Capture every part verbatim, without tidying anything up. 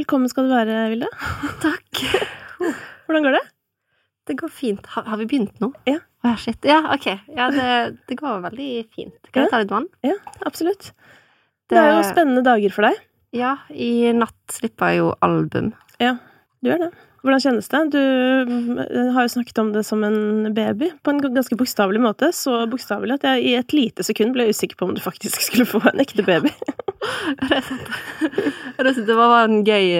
Velkommen skal du være, Vilde. Takk. Hvordan går det? Det går fint. Har, har vi begynt nå? Ja. Åh, oh, shit. Ja, ok. Ja, det, det går veldig fint. Kan jeg ta litt vann? Ja, absolutt. Det, det er jo spennende dager for deg. Ja, i natt slipper jeg jo album. Ja, du gjør det. Hvordan kjennes det? Du har jo snakket om det som en baby, på en ganske bokstavelig måte, så bokstavelig at jeg i et lite sekund ble usikker på om du faktisk skulle få en ekte baby. Det er sant. Det, det var bare en gøy,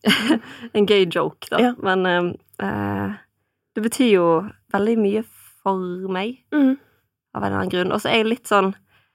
en gøy joke, da. Ja. Men uh, det betyr jo veldig mye for meg, mm. av en eller annen grunn. Og så er jeg litt sånn,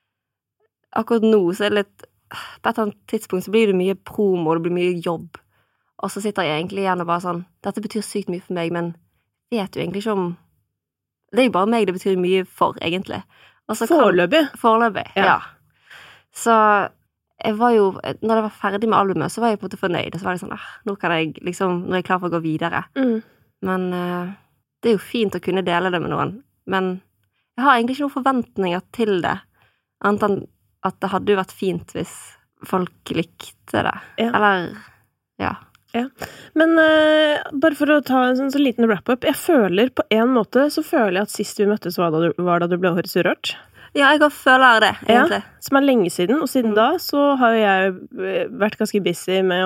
akkurat nå så er det litt, på et eller annet tidspunkt så blir det mye promo, og det blir mye jobb. Og så sitter jeg egentlig igjen og bare sånn, dette betyr sykt mye for meg, men vet du egentlig ikke om, det er jo bare meg det betyr mye for, egentlig. Foreløpig? Foreløpig, ja. ja. Så jeg var jo, når jeg var ferdig med albumet, så var jeg på en måte fornøyd, og så var det sånn, ah, nå kan jeg liksom, nå er jeg klar for å gå videre. Mm. Men uh, det er jo fint å kunne dele det med noen, men jeg har egentlig ikke noen forventninger til det, annet enn at det hadde jo vært fint hvis folk likte det. Ja. Eller, ja. Ja, men uh, bare for å ta en sånn, så liten wrap-up, jeg føler på en måte, så føler jeg at sist vi møttes var da du, var da du ble hårets urørt. Ja, jeg føler det, egentlig. Ja, som er lenge siden, og siden mm. da så har jeg vært ganske busy med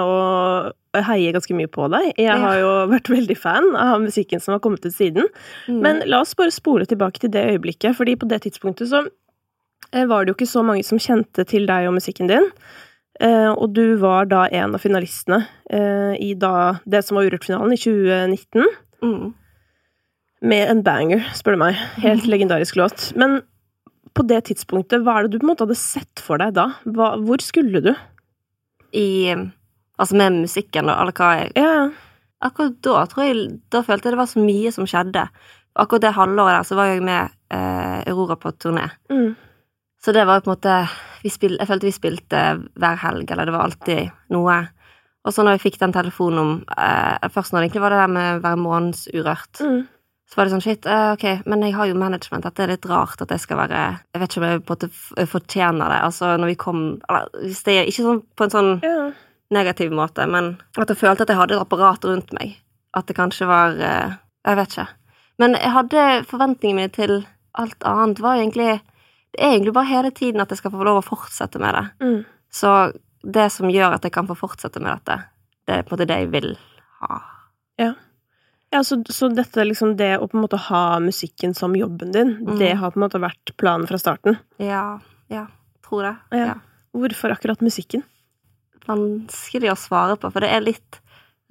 å heie ganske mye på deg. Jeg ja. har jo vært veldig fan av musikken som har kommet ut siden. Mm. Men la oss bare spole tilbake til det øyeblikket, fordi på det tidspunktet så var det jo ikke så mange som kjente til deg og musikken din. Uh, og du var da en av finalistene uh, i da det som var Urørt-finalen i tjue nitten. Mm. Med en banger, spør du meg. Helt mm. legendarisk låt. Men på det tidspunktet, hva er det du på en måte hadde sett for deg da? Hva, hvor skulle du? I, altså med musikken, eller hva jeg... Ja. Akkurat da, tror jeg, da følte jeg det var så mye som skjedde. Akkurat det halvåret der, så var jeg med uh, Aurora på turné. Mm. Så det var jo på en måte, vi spil, jeg følte vi spilte hver helg, eller det var alltid noe. Og så når jeg fikk den telefonen om, eh, først når det egentlig var det der med hver måneds urørt, mm. så var det sånn, shit, eh, ok, men jeg har jo management, at det er litt rart at det skal være, jeg vet ikke om jeg på en måte fortjener det, altså når vi kom, eller hvis det er ikke sånn på en sånn ja. negativ måte, men at jeg følte at jeg hadde et apparat rundt meg, at det kanskje var, eh, jeg vet ikke. Men jeg hadde forventningene mine til alt annet, var egentlig... Det er egentlig bare hele tiden at jeg skal få lov å fortsette med det. Mm. Så det som gjør at jeg kan få fortsette med dette, det er på en måte det jeg vil ha. Ja, ja så, så dette liksom det å på en måte ha musikken som jobben din, mm. det har på en måte vært planen fra starten? Ja, ja, tror det. Ja. Ja. Hvorfor akkurat musikken? Vanskelig å svare på, for det er litt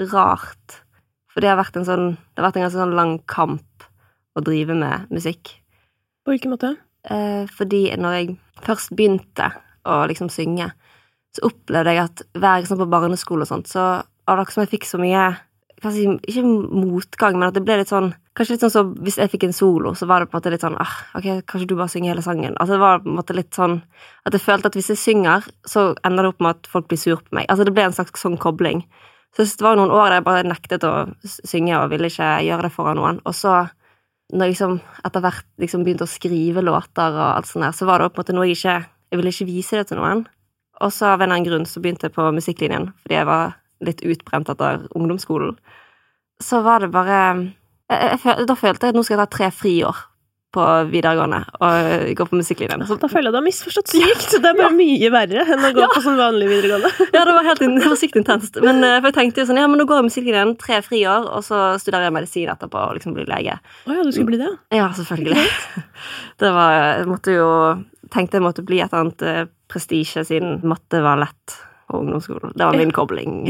rart. For det har vært en sånn, det har vært en ganske sånn lang kamp å drive med musikk. På hvilken måte? Eh, fordi når jeg først begynte å liksom synge, så opplevde jeg at hver sånn på barneskole og sånt, så var det akkurat som jeg fikk så mye, kanskje ikke motgang, men at det ble litt sånn, kanskje litt sånn så hvis jeg fikk en solo, så var det på en måte litt sånn, ah, ok, kanskje du bare synger hele sangen. Altså det var på en måte litt sånn, at jeg følte at hvis jeg synger, så ender det opp med at folk blir sur på meg. Altså det ble en slags sånn kobling. Så det var noen år der jeg bare nektet å synge og ville ikke gjøre det foran noen, og så når jeg liksom etter hvert liksom begynte å skrive låter og alt sånt der, så var det på en måte noe jeg ikke, jeg ville ikke vise det til noen. Og så av en eller annen grunn så begynte jeg på musikklinjen, fordi jeg var litt utbrent etter ungdomsskolen. Så var det bare, jeg, jeg, da følte jeg at nå skal jeg ta tre friår på videregående og gå på musikklinjen. Så, da føler jeg du har misforstått sykt, det er bare ja. mye verre enn å gå ja. på sånn vanlig videregående. Ja, det var helt det var sykt intenst. Men for jeg tenkte jo sånn, ja, men nå går jeg musikklinjen tre friår, og så studerer jeg medisin etterpå og liksom blir lege. Åja, du skulle bli det? Ja, selvfølgelig. Det var, jeg måtte jo, tenkte jeg måtte bli et eller annet prestige siden matte var lett på ungdomsskolen. Det var min kobling.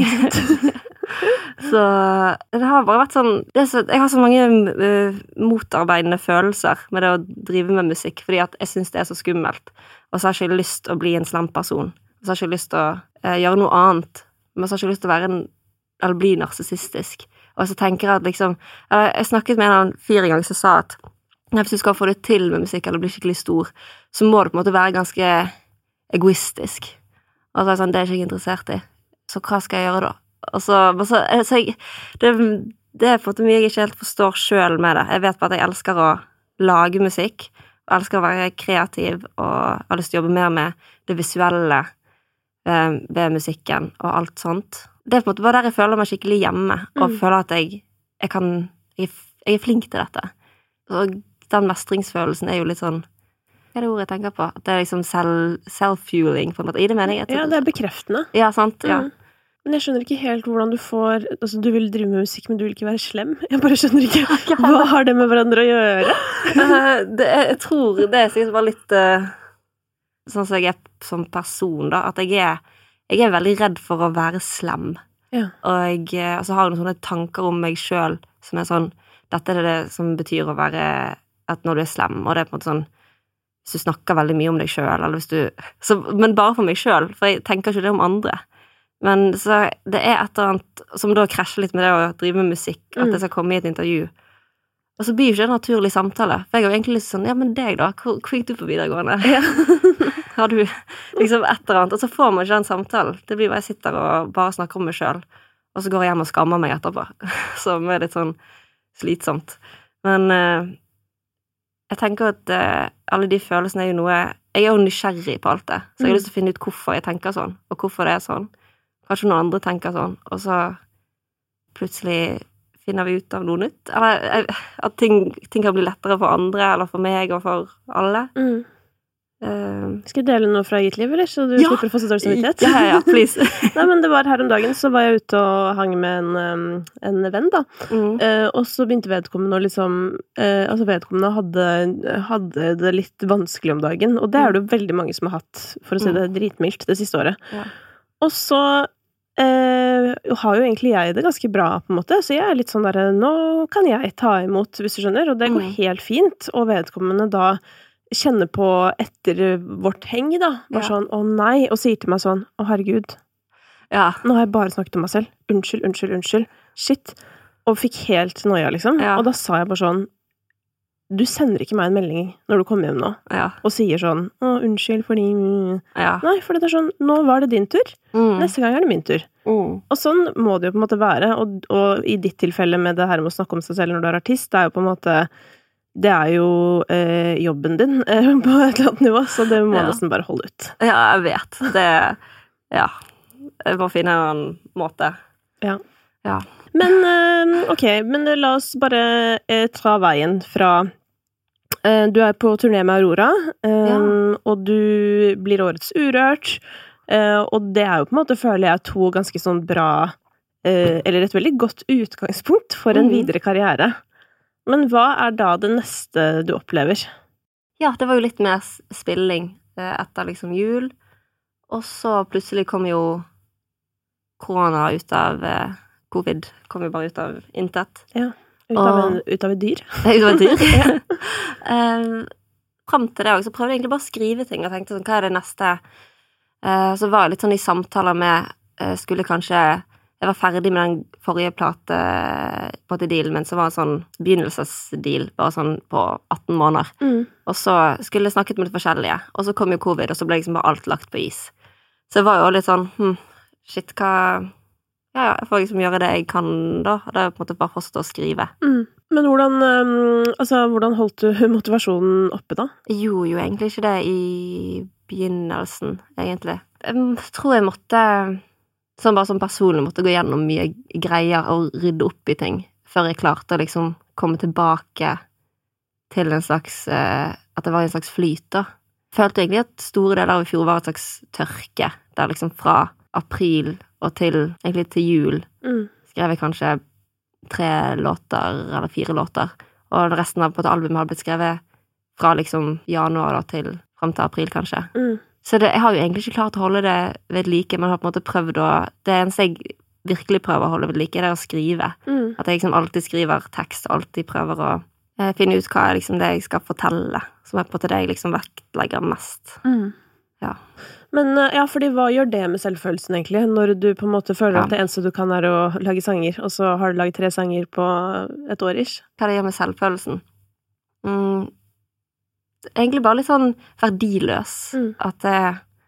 Så det har bare vært sånn, det er så, jeg har så mange uh, motarbeidende følelser med det å drive med musikk, fordi at jeg synes det er så skummelt, og så har jeg ikke lyst til å bli en slem person, og så har jeg ikke lyst til å uh, gjøre noe annet, men så har jeg ikke lyst til å være en, eller bli narsissistisk, og så tenker jeg at liksom, uh, jeg snakket med en annen fyr en gang som sa at hvis du skal få det til med musikk, eller bli skikkelig stor, så må det på en måte være ganske egoistisk, og så er jeg sånn, det er jeg ikke interessert i, så hva skal jeg gjøre da? Og så, så, så jeg, det, det er på en måte mye jeg ikke helt forstår selv med det. Jeg vet bare at jeg elsker å lage musikk, og elsker å være kreativ, og har lyst til å jobbe mer med det visuelle ved musikken og alt sånt. det er på en måte bare der jeg føler meg skikkelig hjemme, og Mm. føler at jeg, jeg kan, jeg, jeg er flink til dette. Og den mestringsfølelsen er jo litt sånn, hva er det ordet jeg tenker på? At det er liksom selv, self-fueling, på en måte. I det mener jeg. Ja, det er bekreftende. Ja, sant, ja. Mm. Men jeg skjønner ikke helt hvordan du får, altså du vil drive med musikk, men du vil ikke være slem. Jeg bare skjønner ikke, hva har det med hverandre å gjøre? Eh, det, er- jeg tror det er sikkert bare litt eh, sånn som jeg er som person, da, at jeg er, jeg er veldig redd for å være slem. Ja. Og jeg, eh, og så har jeg noen sånne tanker om meg selv, som er sånn, dette er det som betyr å være, at når du er slem, og det er på en måte sånn, hvis du snakker veldig mye om deg selv, eller hvis du, så, men bare for meg selv, for jeg tenker ikke det om andre. Men så det er et eller annet som da krasjer litt med det å drive med musikk, at Mm. jeg skal komme i et intervju. Og så blir jo ikke det en naturlig samtale. For jeg har jo egentlig lyst sånn, ja, men deg da, hvor, hvor gikk du på videregående? Ja. Har du liksom et eller annet? Og så får man ikke den samtalen. Det blir bare jeg sitter og bare snakker om meg selv, og så går jeg hjem og skammer meg etterpå. Som er litt sånn slitsomt. Men eh, jeg tenker at eh, alle de følelsene er jo noe, jeg er jo nysgjerrig på alt det, så jeg har Mm. lyst til å finne ut hvorfor jeg tenker sånn, og hvorfor det er sånn. Kanskje noen andre tenker sånn, og så plutselig finner vi ut av noe nytt. Eller jeg- at ting, ting kan bli lettere for andre, eller for meg, og for alle. Mm. Eh, Skal jeg dele noe fra eget liv, eller? Så du Ja. slipper å få så dårlig samvittighet? ja, ja, please. Nei, men det var her om dagen, så var jeg ute og hang med en, um, en venn, da. Mm. Eh, og så begynte vedkommende å liksom eh, Altså, vedkommende hadde, hadde det litt vanskelig om dagen, og det er det jo veldig mange som har hatt, for å si det dritmildt, det siste året. Ja. Og så eh, har jo egentlig jeg det ganske bra, på en måte, så jeg er litt sånn derre Nå kan jeg ta imot, hvis du skjønner, og det går Mm. helt fint, og vedkommende da kjenner på etter vårt heng, da, bare Ja. sånn 'Å nei', og sier til meg sånn 'Å, herregud, Ja. nå har jeg bare snakket om meg selv. Unnskyld, unnskyld, unnskyld. Shit.' Og fikk helt noia, liksom. Ja. Og da sa jeg bare sånn 'Du sender ikke meg en melding når du kommer hjem nå, Ja. og sier sånn 'Å, unnskyld fordi Ja. Nei, for det er sånn 'Nå var det din tur. Mm. Neste gang er det min tur.' Mm. Og sånn må det jo på en måte være. Og, og i ditt tilfelle med det her med å snakke om seg selv når du er artist, det er jo på en måte Det er jo eh, jobben din eh, på et eller annet nivå, så det må Ja. nesten bare holde ut. Ja, jeg vet. Det Ja. Jeg må finne en annen måte. Ja. Ja. Men eh, ok, men la oss bare eh, ta veien fra eh, Du er på turné med Aurora, eh, Ja. og du blir årets Urørt, eh, og det er jo på en måte, føler jeg, to ganske sånn bra eh, eller et veldig godt utgangspunkt for en Mhm. videre karriere. Men hva er da det neste du opplever? Ja, det var jo litt mer s- spilling eh, etter liksom jul. Og så plutselig kom jo korona ut av eh, covid. Kom jo bare ut av intet. Ut av, Og- en, ut av et dyr? Ut av et dyr. um, Fram til det også, så prøvde jeg egentlig bare å skrive ting, og tenkte sånn, hva er det neste? Eh, så var jeg litt sånn i samtaler med, eh, skulle kanskje, jeg var ferdig med den forrige plate, på en deal, men så var det en sånn begynnelsesdeal, bare sånn på atten måneder. Mm. Og så skulle jeg snakket med det forskjellige, og så kom jo covid, og så ble liksom bare alt lagt på is. Så jeg var jo litt sånn, hm, shit, hva... Ja, ja, jeg får liksom gjøre det jeg kan da, og det er på en måte bare fortsatt å skrive. Mm. Men hvordan, um, altså, hvordan holdt du motivasjonen oppe da? Jeg gjorde jo egentlig ikke det i begynnelsen, egentlig. Jeg tror jeg måtte, sånn bare som personlig, måtte gå gjennom mye greier og rydde opp i ting, før jeg klarte å liksom komme tilbake til en slags, eh, at det var en slags flyt da. Følte egentlig at store deler av i fjor var et slags tørke, der liksom fra april og til, egentlig til jul, Mm. skrev jeg kanskje tre låter, eller fire låter, og resten av på et album hadde blitt skrevet fra liksom januar da til, frem til april kanskje. Mm. Så det, jeg har jo egentlig ikke klart å holde det ved like, men har på en måte prøvd å, det eneste jeg virkelig prøver å holde ved like, det er å skrive. Mm. At jeg liksom alltid skriver tekst, alltid prøver å eh, finne ut hva er liksom det jeg skal fortelle, som er på en måte det jeg liksom vektlegger mest. Mm. Ja. Men eh, ja, fordi hva gjør det med selvfølelsen egentlig, når du på en måte føler Ja. at det eneste du kan er å lage sanger, og så har du laget tre sanger på et år ish? Hva det gjør med selvfølelsen? Mm, egentlig bare litt sånn verdiløs. Mm. At det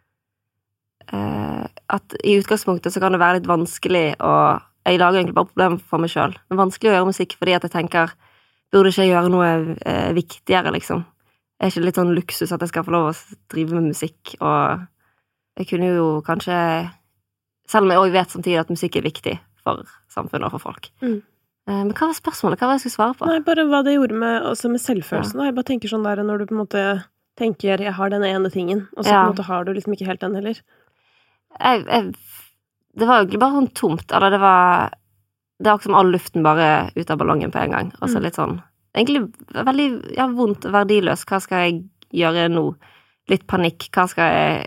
eh, At i utgangspunktet så kan det være litt vanskelig å Jeg lager egentlig bare problemer for meg selv. Det er vanskelig å gjøre musikk fordi at jeg tenker burde ikke jeg gjøre noe eh, viktigere, liksom? Er ikke det litt sånn luksus at jeg skal få lov å drive med musikk, og jeg kunne jo kanskje Selv om jeg også vet samtidig at musikk er viktig for samfunnet og for folk. Mm. Men hva var spørsmålet? Hva var det jeg skulle svare på? Nei, bare hva det gjorde med, også med selvfølelsen. Ja. Jeg bare tenker sånn der, når du på en måte tenker, jeg har den ene tingen, og så ja. På en måte har du liksom ikke helt den heller. Jeg, jeg, det var jo bare sånn tomt, eller det var, det er akkurat som all luften bare ut av ballongen på en gang. Og så mm. litt sånn, egentlig veldig, ja, vondt og verdiløs. Hva skal jeg gjøre nå? Litt panikk. Hva skal jeg,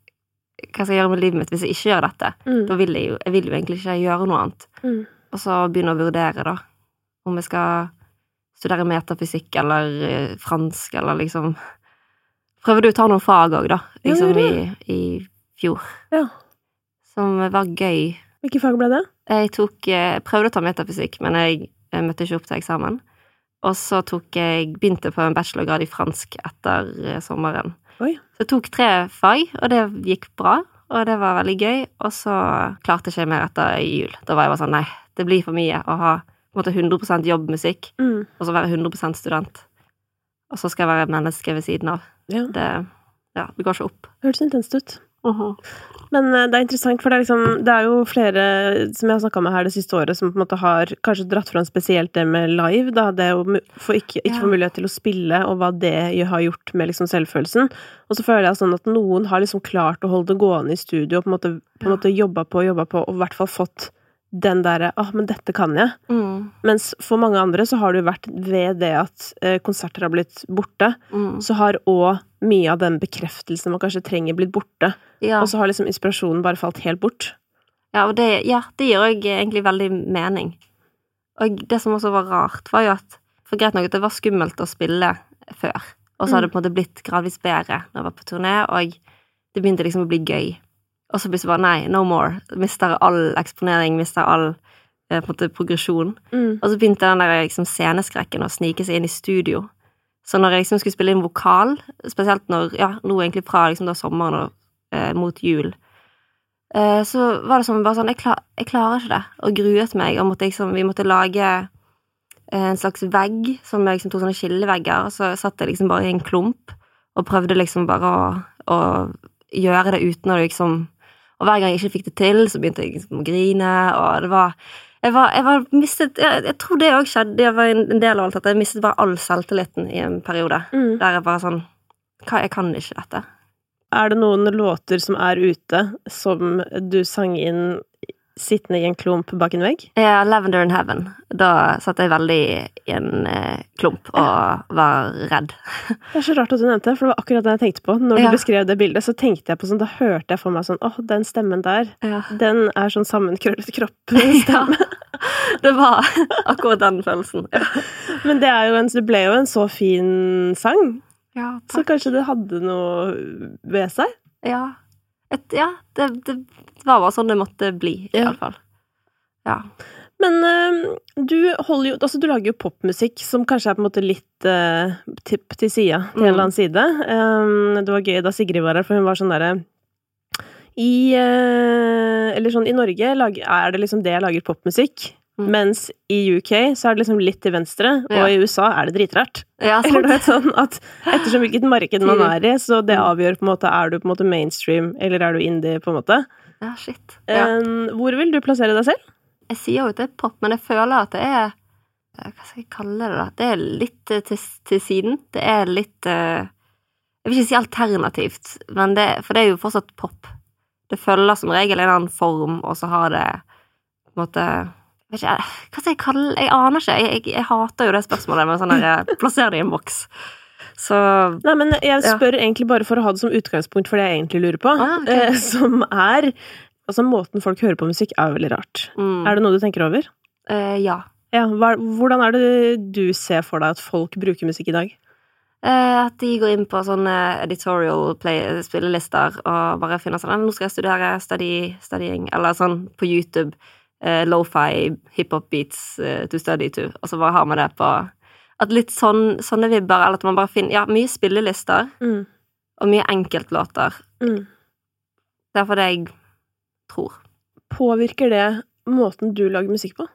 hva skal jeg gjøre med livet mitt hvis jeg ikke gjør dette? Mm. Da vil jeg jo, jeg vil jo egentlig ikke gjøre noe annet. Mm. Og så begynne å vurdere da, om jeg skal studere metafysikk eller fransk, eller liksom prøvde du å ta noen fag også da, liksom ja, i, i fjor. Ja. Som var gøy. Hvilke fag ble det? Jeg tok, jeg prøvde å ta metafysikk, men jeg, jeg møtte ikke opp til eksamen. Og så tok jeg, begynte på en bachelorgrad i fransk etter sommeren. Oi. Så jeg tok tre fag, og det gikk bra, og det var veldig gøy, og så klarte jeg ikke mer etter jul. Da var jeg bare sånn, nei, det blir for mye å ha på en måte hundre prosent jobbmusikk, mm. og så være hundre prosent student. Og så skal jeg være menneske ved siden av. Ja. Det, ja, det går ikke opp. Hørtes intenst ut. Uh-huh. Men uh, det er interessant, for det er, liksom, det er jo flere som jeg har snakket med her det siste året, som på en måte har kanskje dratt fram spesielt det med live, da, det å få ikke, ikke ja. Få mulighet til å spille, og hva det har gjort med liksom selvfølelsen. Og så føler jeg sånn at noen har liksom klart å holde det gående i studio, og på en måte, på en måte jobba på og jobba på, og i hvert fall fått den der, ah, men dette kan jeg. Mm. Mens for mange andre så har det jo vært ved det at eh, konserter har blitt borte, mm. så har også mye av den bekreftelsen man kanskje trenger blitt borte. Ja. Og så har liksom inspirasjonen bare falt helt bort. Ja, og det, ja, det gir jo egentlig veldig mening. Og det som også var rart, var jo at, for greit nok at det var skummelt å spille før, og så har det på en måte blitt gradvis bedre når jeg var på turné, og det begynte liksom å bli gøy. Og så blir det bare, nei, no more. Mister all eksponering, mister all eh, på en måte progresjon. Mm. Og så begynte den der liksom, sceneskrekken å snike seg inn i studio. Så når jeg liksom skulle spille inn vokal, spesielt når, ja, nå egentlig fra liksom, da sommeren og eh, mot jul, eh, så var det som bare sånn, jeg, klar, jeg klarer ikke det, og gruet meg, og måtte, liksom, vi måtte lage eh, en slags vegg, som jeg liksom, tog sånne skillevegger, og så satt jeg liksom bare i en klump, og prøvde liksom bare å, å gjøre det uten å liksom. Og hver gang jeg ikke fikk det til, så begynte jeg liksom å grine, og det var, jeg var, jeg var mistet, jeg, jeg tror det også skjedde, det var en, en del av alt at jeg mistet bare all selvtilliten i en periode, mm. der jeg bare sånn, hva, jeg kan ikke dette. Er det noen låter som er ute, som du sang inn sittende i en klump bak en vegg? Ja, Lavender in Heaven. Da satt jeg veldig i en eh, klump og var redd. Det er så rart at du nevnte det, for det var akkurat det jeg tenkte på. Når ja. Du beskrev det bildet, så tenkte jeg på sånn, da hørte jeg for meg sånn, åh, den stemmen der, ja. Den er sånn sammenkrøllet kropp-stemme. Ja. Det var akkurat den følelsen. Ja. Men det, er jo en, det ble jo en så fin sang. Ja, takk. Så kanskje det hadde noe ved seg? Ja. Et, ja, det, det var bare sånn det måtte bli, i ja. Alle fall. Ja. Men øh, du holder jo, altså du lager jo popmusikk som kanskje er på en måte litt øh, tipp til sida, til mm. en eller annen side. Um, det var gøy da Sigrid var her, for hun var sånn der i, øh, eller sånn i Norge lag, er det liksom det jeg lager popmusikk, mm. mens i U K så er det liksom litt til venstre, ja. Og i U S A er det dritrart. Ja, eller det er sånn at ettersom hvilket marked man er i, så det avgjør på en måte, er du på en måte mainstream, eller er du indie på en måte? Ja, shit. Ja. Um, hvor vil du plassere deg selv? Jeg sier jo at det er pop, men jeg føler at det er, hva skal jeg kalle det da? Det er litt til, til siden. Det er litt, jeg vil ikke si alternativt, men det, for det er jo fortsatt pop. Det følger som regel en annen form, og så har det, på en måte, jeg vet ikke, hva skal jeg kalle, jeg aner ikke, jeg, jeg, jeg hater jo det spørsmålet med sånn der, plasser det i en boks. Så, nei, men jeg spør ja. Egentlig bare for å ha det som utgangspunkt for det jeg egentlig lurer på, ah, okay. eh, som er, altså måten folk hører på musikk er jo veldig rart. Mm. Er det noe du tenker over? Uh, ja. Ja, hva, hvordan er det du ser for deg at folk bruker musikk i dag? Uh, at de går inn på sånne editorial play, spillelister og bare finner sånn, nå skal jeg studere study, studying, eller sånn på YouTube, uh, lo-fi hip-hop beats uh, to study to, og så bare har man det på at litt sånn, sånne vibber, eller at man bare finner, ja, mye spillelister, mm. og mye enkeltlåter. Mm. Det er for det jeg tror. Påvirker det måten du lager musikk på?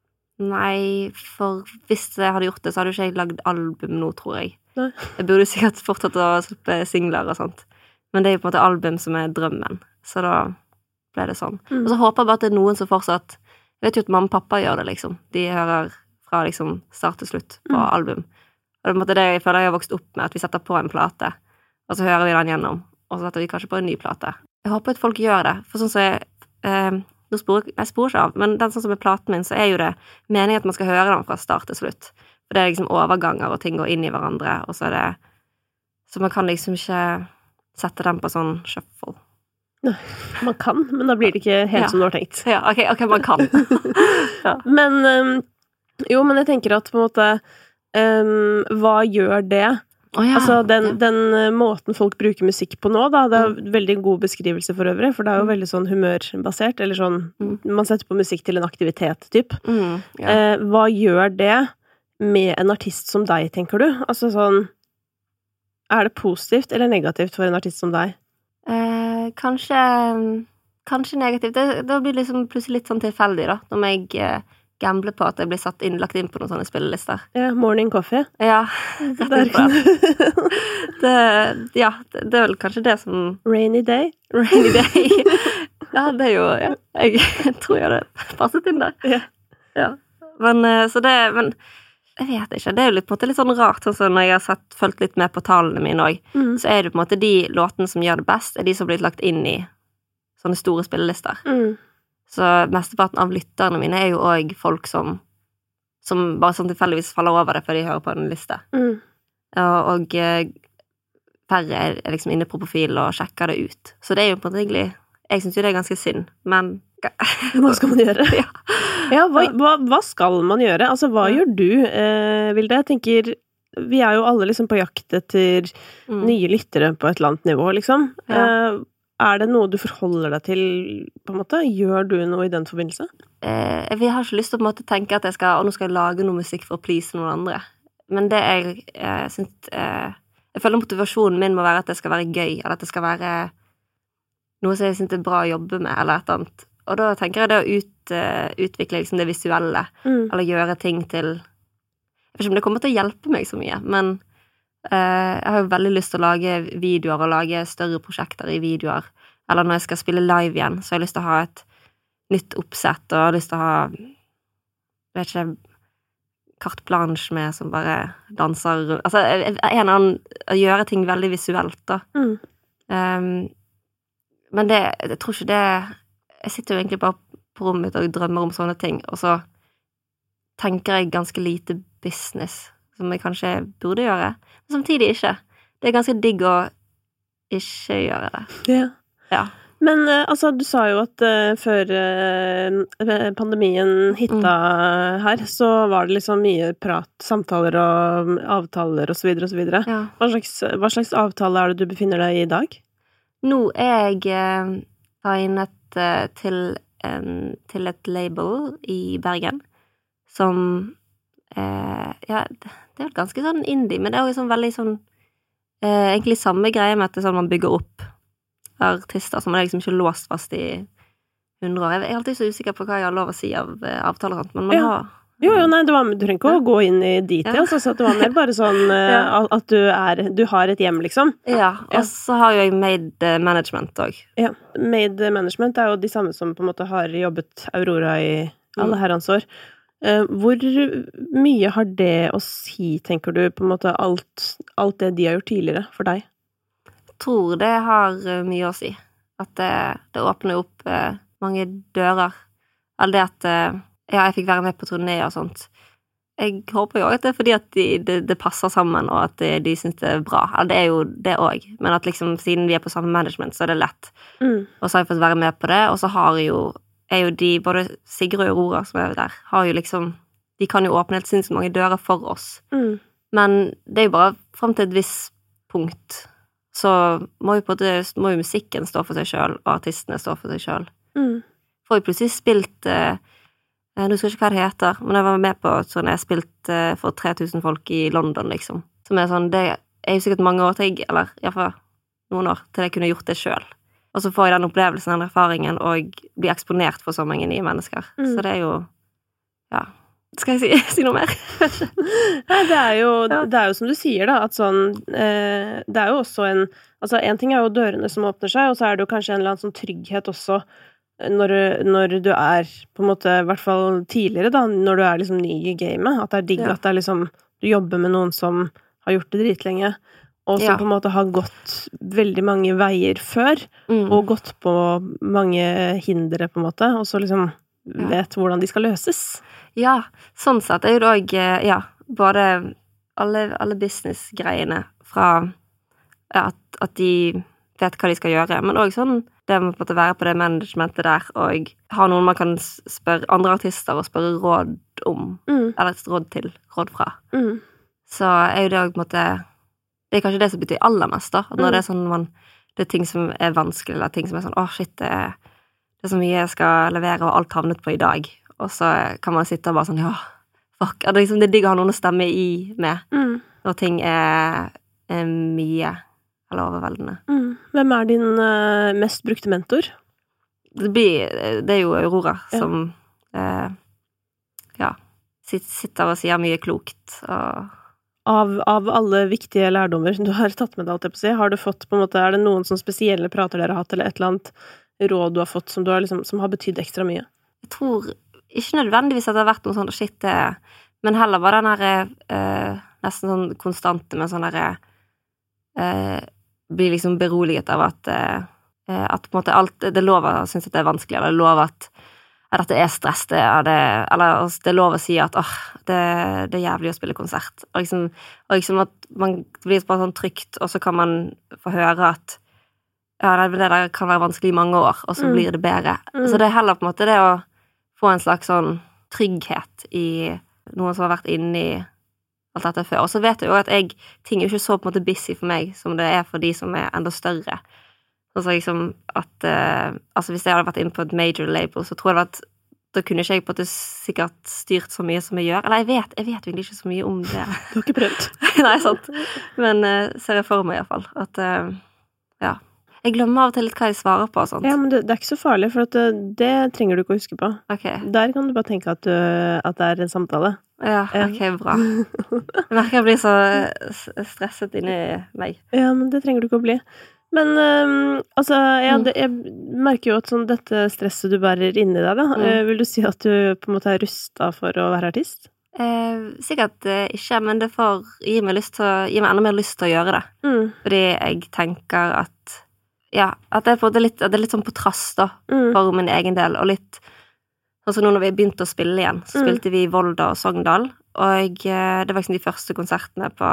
Nei, for hvis jeg hadde gjort det, så hadde jo ikke jeg lagd album nå, tror jeg. Nei. Jeg burde sikkert fortsatt å slippe singler og sånt. Men det er jo på en måte album som er drømmen. Så da, ble det sånn. Mm. Og så håper jeg bare at det er noen som fortsatt, jeg vet jo at mamma og pappa gjør det liksom, de hører fra liksom start til slutt på Mm. album. Og det er på en måte det jeg føler jeg har vokst opp med, at vi setter på en plate, og så hører vi den gjennom, og så setter vi kanskje på en ny plate. Jeg håper at folk gjør det, for sånn som jeg, eh, nå sporer, jeg sporer ikke av, men den sånn som med platen min, så er jo det meningen at man skal høre den fra start til slutt. For det er liksom overganger, og ting går inn i hverandre, og så er det, så man kan liksom ikke sette den på sånn shuffle. Nei, man kan, men da blir det ikke helt Ja. som du har tenkt. Ja, ok, ok, man kan. Ja. Men, um, jo, men jeg tenker at på en måte, um, hva gjør det? Å ja. Altså, den, den uh, måten folk bruker musikk på nå, da, det er en veldig god beskrivelse for øvrig, for det er jo veldig sånn humørbasert, eller sånn, Mm. man setter på musikk til en aktivitet, typ. Mm, ja. Eh, hva gjør det med en artist som deg, tenker du? Altså sånn, er det positivt eller negativt for en artist som deg? Eh, kanskje Kanskje negativt. Det, det blir liksom plutselig litt sånn tilfeldig, da, når jeg eh, gambler på at jeg blir satt inn, lagt inn på noen sånne spillelister. Ja, morning coffee. Ja, rett Der inn på det. det. Ja, det, det er vel kanskje det som Rainy day. Rainy day. Ja, det er jo ja, jeg tror jeg hadde passet inn der. Ja. Ja. Men, eh, så det Men jeg vet ikke. Det er jo litt, på en måte litt sånn rart, sånn som når jeg har sett, fulgt litt med på tallene mine òg, Mm. så er det på en måte de låtene som gjør det best, er de som har blitt lagt inn i sånne store spillelister. Mm. Så mesteparten av lytterne mine er jo òg folk som som bare sånn tilfeldigvis faller over det fordi de hører på en liste. Mm. Og, og eh, færre er er liksom inne på profil og sjekker det ut. Så det er jo på en måte egentlig Jeg syns jo det er ganske synd, men Hva skal man gjøre? Ja. Ja, hva, hva, hva skal man gjøre? Altså, hva Ja. gjør du, eh, Vilde? Jeg tenker, vi er jo alle liksom på jakt etter Mm. nye lyttere på et eller annet nivå, liksom. Ja. Eh, er det noe du forholder deg til, på en måte? Gjør du noe i den forbindelse? eh, Jeg har ikke lyst til å på en måte tenke at jeg skal, og nå skal jeg lage noe musikk for å please noen andre. Men det jeg eh, syns eh, Jeg føler motivasjonen min må være at det skal være gøy, eller at det skal være noe som jeg syns er bra å jobbe med, eller et eller annet. Og da tenker jeg det å ut, eh, utvikle liksom det visuelle, Mm. eller gjøre ting til Jeg vet ikke om det kommer til å hjelpe meg så mye, men eh, jeg har jo veldig lyst til å lage videoer og lage større prosjekter i videoer. Eller når jeg skal spille live igjen, så har jeg lyst til å ha et nytt oppsett, og jeg har lyst til å ha vet ikke, carte blanche med som bare danser rundt. Altså, en eller annen å gjøre ting veldig visuelt, da. Mm. Um, men det Jeg tror ikke det Jeg sitter jo egentlig bare på rommet mitt og drømmer om sånne ting, og så tenker jeg ganske lite business, som jeg kanskje burde gjøre, men samtidig ikke. Det er ganske digg å ikke gjøre det. Ja. Ja. Men eh, altså, du sa jo at eh, før eh, pandemien hitta her, så var det liksom mye prat, samtaler og avtaler og så videre og så videre. Ja. Hva slags, hva slags avtale er det du befinner deg i i dag? Nå er jeg eh, signet eh, til, en, til et label i Bergen, som eh, ja, det er jo ganske sånn indie, men det er jo sånn veldig sånn eh, egentlig samme greie med at det er sånn man bygger opp artister, som er liksom ikke låst fast i hundre år. Jeg er alltid så usikker på hva jeg har lov å si av eh, avtaler og sånt, men man Ja. har Jo, jo, nei, det var, du trenger ikke å gå inn i details, Ja. altså, at det var mer bare sånn eh, Ja. at du er, du har et hjem, liksom. Ja, og Ja. så har jo jeg made eh, management også. Ja. Made management er jo de samme som på en måte har jobbet Aurora i alle Mm. herrens år. Eh, hvor mye har det å si, tenker du, på en måte alt, alt det de har gjort tidligere for deg? Jeg tror det har eh, mye å si. At det, det åpner opp eh, mange dører. Eller det at eh, ja, jeg fikk være med på turné og sånt. Jeg håper jo også at det er fordi at de, det, det passer sammen, og at de, de synes det er bra. Eller det er jo det også. Men at liksom, siden vi er på samme management, så er det lett. Mm. Og så har jeg fått være med på det, og så har jo, er jo de, både Sigrid og Aurora som er der, har jo liksom, de kan jo åpne helt sinnssykt mange dører for oss. Mm. Men det er jo bare frem til et visst punkt, så må jo, på det, må jo musikken stå for seg selv, og artistene stå for seg selv. Mm. Får jo plutselig spilt, eh, nå husker jeg ikke hva det heter, men jeg var med på sånn jeg spilt eh, for tre tusen folk i London, liksom. Som er sånn, det er jo sikkert mange år til jeg, eller i hvert fall noen år, til jeg kunne gjort det selv. Og så får jeg den opplevelsen, den erfaringen, og blir eksponert for så mange nye mennesker. Mm. Så det er jo, ja, skal jeg si, si noe mer? Nei, det er jo, Ja. det er jo som du sier da, at sånn, eh, det er jo også en, altså en ting er jo dørene som åpner seg, og så er det jo kanskje en eller annen sånn trygghet også, når, når du er på en måte, i hvert fall tidligere da, når du er liksom ny i gamet, at det er digg Ja. at det er liksom, du jobber med noen som har gjort det dritlenge, og som Ja. på en måte har gått veldig mange veier før, Mm. og gått på mange hindre på en måte, og så liksom Ja. vet hvordan de skal løses. Ja, sånn sett er jo det også, eh, ja, både alle, alle business-greiene fra ja, at, at de vet hva de skal gjøre, men også sånn det med på å være på det managementet der, og ha noen man kan spørre andre artister og spørre råd om, Mm. eller et råd til, råd fra. Mm. Så er jo det også på en måte, det er kanskje det som betyr aller mest da, at når Mm. det er sånn man, det er ting som er vanskelig, eller ting som er sånn, åh shit, det er, det er så mye jeg skal levere, og alt havnet på i dag, og så kan man sitte og bare sånn, ja, fuck, det er liksom, det er digg å ha noen å stemme i med, Mm. når ting er, er mye, eller overveldende. Mm. Hvem er din uh, mest brukte mentor? Det blir, det er jo Aurora, Ja. som, eh, ja, sit- sitter og sier mye klokt, og Av, av alle viktige lærdommer du har tatt med deg, alt jeg på å si, har du fått på en måte, er det noen sånn spesielle prater dere har hatt, eller et eller annet råd du har fått som, du har liksom, som har betydd ekstra mye? jeg tror ikke nødvendigvis at det har vært noe sånn shit, det, men heller bare den her eh, nesten sånn konstante med sånn der eh, blir liksom beroliget av at eh, at på en måte alt, det er lov å synes at det er vanskelig, eller det er lov at, at det er stress, det er det, eller altså, det er lov å si at åh, det, det er jævlig å spille konsert, og liksom, og liksom at man blir bare sånn trygt, og så kan man få høre at ja, det der kan være vanskelig i mange år, og så Mm. blir det bedre. Mm. Så det er heller på en måte det å få en slags sånn trygghet i noen som har vært inne i alt dette før. Og så vet jeg jo at jeg, ting er jo ikke så på en måte busy for meg som det er for de som er enda større. Altså liksom at eh, altså hvis jeg hadde vært inne på et major label, så tror jeg at da kunne ikke jeg på en måte sikkert styrt så mye som jeg gjør. Eller jeg vet, jeg vet egentlig ikke så mye om det. Du har ikke prøvd? Nei, sant. Men eh, ser jeg for meg i hvert fall at eh, ja. Jeg glemmer av og til litt hva jeg svarer på og sånt. Ja, men det, det er ikke så farlig, for at det, det trenger du ikke å huske på. Ok. Der kan du bare tenke at, du, at det er en samtale. Ja, Ja. ok, bra. Jeg merker jeg blir så s- stresset inni meg. Ja, men det trenger du ikke å bli. Men øhm, altså, ja, Mm. det, jeg merker jo at sånn, dette stresset du bærer inni deg, da, Mm. eh, vil du si at du på en måte er rustet for å være artist? Eh, sikkert eh, ikke, men det får gi meg, lyst til å, gi meg enda mer lyst til å gjøre det. Mm. Fordi jeg tenker at ja, at det er, på en måte litt, at det er litt sånn på trass da, Mm. for min egen del, og litt sånn som nå når vi begynte å spille igjen, så Mm. spilte vi i Volda og Sogndal, og eh, det var liksom de første konsertene på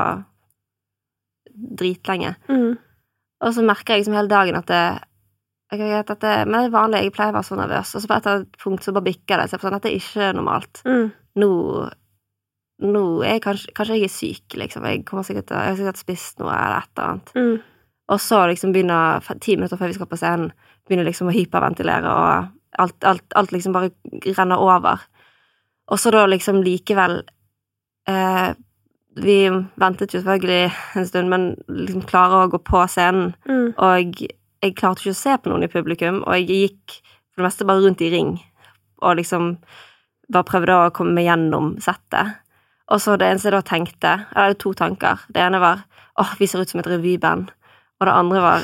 dritlenge. Mm. Og så merker jeg liksom hele dagen at det, jeg vet at det, men det er vanlig, jeg pleier å være så nervøs, og så på et eller annet punkt så bare bikker det, så jeg er sånn at det er ikke normalt. Mm. Nå, nå er jeg kanskje, kanskje jeg er syk, liksom, jeg kommer sikkert til, jeg har sikkert spist noe eller et eller annet. Mm. Og så liksom begynner, ti minutter før vi skal på scenen, begynner liksom å hyperventilere, og alt, alt, alt liksom bare renner over. Og så da liksom likevel, eh, vi ventet jo selvfølgelig en stund, men liksom klarer å gå på scenen, Mm. og jeg klarte ikke å se på noen i publikum, og jeg gikk for det meste bare rundt i ring, og liksom bare prøvde å komme meg gjennom settet. Og så det eneste jeg da tenkte, eller det er to tanker, det ene var, åh, vi ser ut som et revyband, og det andre var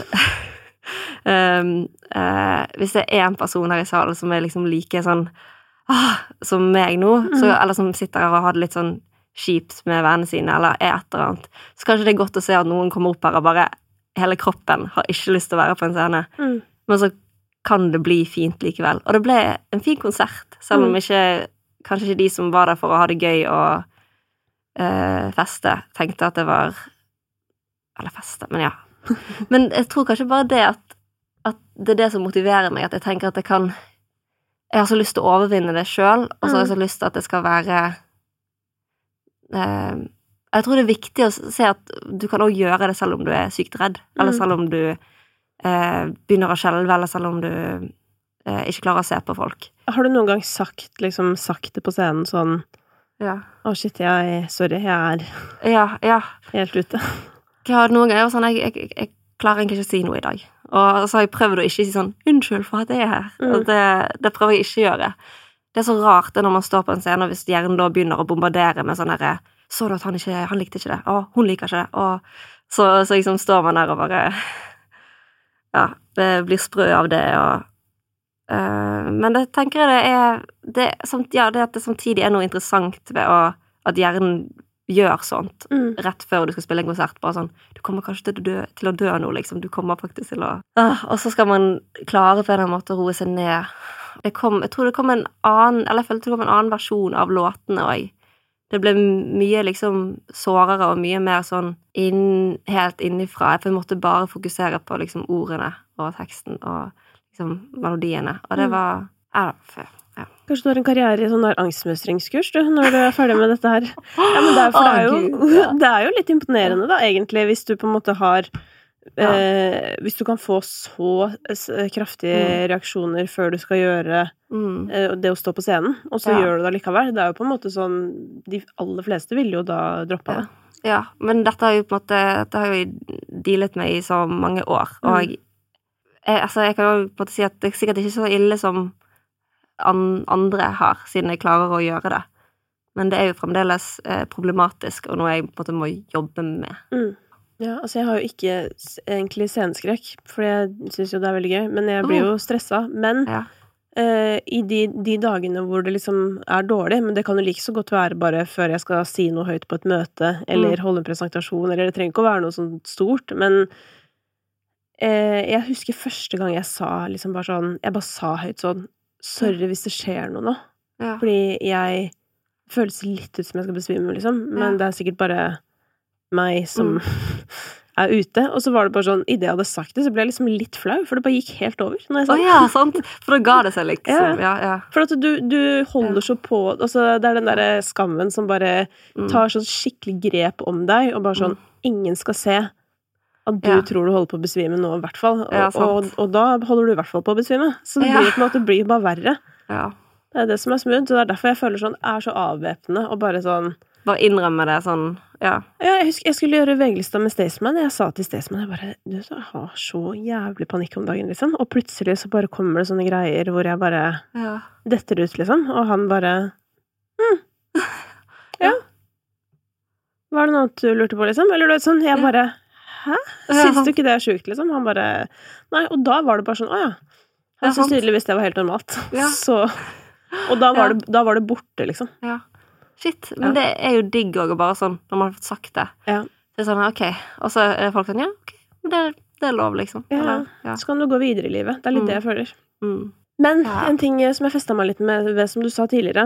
um, uh, hvis det er en person her i salen som er liksom like sånn ah, som meg nå, Mm. så, eller som sitter her og har det litt sånn kjipt med vennene sine, eller er et eller annet, så kanskje det er godt å se at noen kommer opp her og bare hele kroppen har ikke lyst til å være på en scene, Mm. men så kan det bli fint likevel. Og det ble en fin konsert, selv om Mm. ikke, kanskje ikke de som var der for å ha det gøy og uh, feste, tenkte at det var eller feste, men ja. Men jeg tror kanskje bare det at, at det er det som motiverer meg, at jeg tenker at jeg kan jeg har så lyst til å overvinne det selv, og så har jeg så lyst til at det skal være eh, jeg tror det er viktig å se at du kan også gjøre det selv om du er sykt redd, eller Mm. selv om du eh, begynner å skjelve, eller selv om du eh, ikke klarer å se på folk. Har du noen gang sagt, liksom, sagt det på scenen sånn, Ja, å shit, jeg, sorry, jeg er ja, ja. helt ute? Jeg har noen ganger sånn, jeg, jeg, jeg klarer egentlig ikke å si noe i dag. Og så har jeg prøvd å ikke si sånn, unnskyld for at jeg er her. Mm. Og det, det prøver jeg ikke å gjøre. Det er så rart det når man står på en scene, og hvis hjernen da begynner å bombardere med sånn herre, så du at han ikke, han likte ikke det, å, hun liker ikke det, og så, så liksom står man der og bare, ja, det blir sprø av det, og Uh, men det tenker jeg det er, det, samt, ja, det at det samtidig er noe interessant ved å, at hjernen gjør sånt mm. rett før du skal spille en konsert, bare sånn, du kommer kanskje til å dø, til å dø nå, liksom, du kommer faktisk til å, uh, og så skal man klare på en måte å roe seg ned. Det kom, jeg tror det kom en annen, eller jeg følte det kom en annen versjon av låtene, og jeg, det ble mye liksom sårere og mye mer sånn inn, helt innifra. Jeg måtte bare fokusere på liksom ordene og teksten og liksom melodiene, og det var, ja, ja. Kanskje du har en karriere i sånn der angstmøstringskurs, du, når du er ferdig med dette her. Ja, men det er, for det er jo, det er jo litt imponerende da, egentlig, hvis du på en måte har, ja. eh, hvis du kan få så kraftige mm. reaksjoner før du skal gjøre mm. eh, det å stå på scenen, og så ja. Gjør du det likevel. Det er jo på en måte sånn, de aller fleste vil jo da droppe ja. det. Ja, men dette har jo på en måte, dette har jo dealet med i så mange år, og mm. jeg, altså, jeg kan jo på en måte si at det er sikkert ikke så ille som andre har, siden jeg klarer å gjøre det. Men det er jo fremdeles eh, problematisk, og noe jeg på en måte må jobbe med. Mm. Ja, altså jeg har jo ikke egentlig sceneskrekk, for jeg synes jo det er veldig gøy, men jeg blir jo stresset. Men ja. eh, i de, de dagene hvor det liksom er dårlig, men det kan jo like så godt være bare før jeg skal si noe høyt på et møte, eller mm. holde en presentasjon, eller det trenger ikke å være noe sånn stort, men eh, jeg husker første gang jeg sa liksom bare sånn, jeg bare sa høyt sånn, sorry hvis det skjer noe nå. Ja. Fordi jeg føles litt ut som jeg skal besvime, liksom. Men ja. Det er sikkert bare meg som mm. er ute. Og så var det bare sånn, i det jeg hadde sagt det, så ble jeg liksom litt flau, for det bare gikk helt over. Når jeg sa. Å ja, sant. For da ga det seg liksom. Ja, ja. For at du, du holder ja. Så på, altså det er den der skammen som bare mm. tar sånn skikkelig grep om deg, og bare sånn, mm. ingen skal se at du ja. Tror du holder på å besvime nå, i hvert fall. Og, ja, og, og da holder du i hvert fall på å besvime. Så det blir, ja. På en måte, det blir bare verre. Ja. Det er det som er smooth, og det er derfor jeg føler sånn, er så avvæpnende, og bare sånn... Bare innrømme det sånn, ja. Ja, jeg husker jeg skulle gjøre vegelista med Staysman. Jeg sa til Staysman, jeg bare, du jeg har så jævlig panikk om dagen, liksom. Og plutselig så bare kommer det sånne greier hvor jeg bare ja. Detter ut, liksom. Og han bare, hm, ja. Var det noe du lurte på, liksom? Eller du vet sånn, jeg bare... Hæ? Syns du ikke det er sjukt, liksom? Han bare, nei, og da var det bare sånn, å ja. Han synes tydeligvis det var helt normalt. Ja. Så, og da var, ja. det, da var det borte, liksom. Ja. Shit, men ja. Det er jo digg også, bare sånn, når man har fått sagt det. Ja. Det er sånn, ok, og så er folk sånn, ja, ok, det, det er lov, liksom. Ja. Eller, ja, så kan du gå videre i livet. Det er litt mm. det jeg føler. Mm. Men ja. En ting som jeg festet meg litt med, det som du sa tidligere,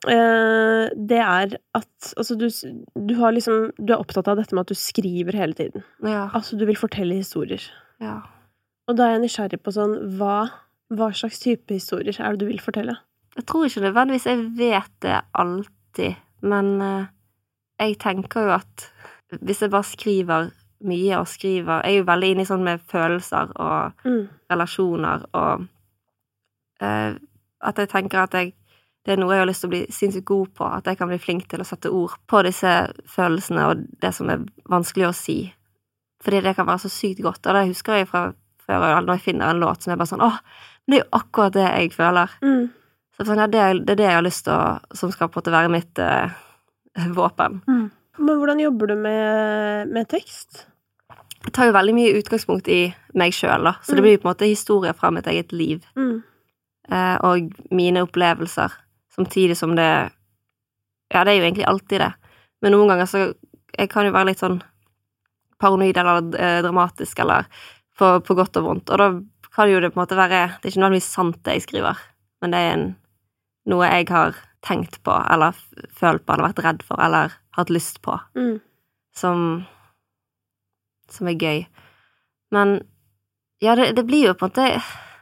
eh, det er at altså, du, du, har liksom, du er opptatt av dette med at du skriver hele tiden. Ja. Altså, du vil fortelle historier. Ja. Og da er jeg nysgjerrig på sånn, hva, hva slags type historier er det du vil fortelle? Jeg tror ikke nødvendigvis jeg vet det alltid, men eh, jeg tenker jo at hvis jeg bare skriver mye og skriver, jeg er jo veldig inne i sånn med følelser og mm. relasjoner og Uh, at jeg tenker at jeg, det er noe jeg har lyst til å bli sinnssykt god på, at jeg kan bli flink til å sette ord på disse følelsene og det som er vanskelig å si. Fordi det kan være så sykt godt, og det husker jeg fra før når jeg finner en låt som er bare sånn, åh, men det er jo akkurat det jeg føler. Mm. Så sånn, ja, det, er, det er det jeg har lyst til å, som skal på en måte være mitt uh, våpen. Mm. Men hvordan jobber du med, med tekst? Jeg tar jo veldig mye utgangspunkt i meg selv, da, så mm. det blir jo på en måte historier fra mitt eget liv. Mm. Og mine opplevelser, samtidig som det, ja, det er jo egentlig alltid det, men noen ganger så, jeg kan jo være litt sånn paranoid eller eh, dramatisk, eller på, på godt og vondt, og da kan jo det på en måte være, det er ikke nødvendigvis sant det jeg skriver, men det er en, noe jeg har tenkt på, eller følt på, eller vært redd for, eller hatt lyst på, mm. som, som er gøy. Men, ja, det, det blir jo på en måte...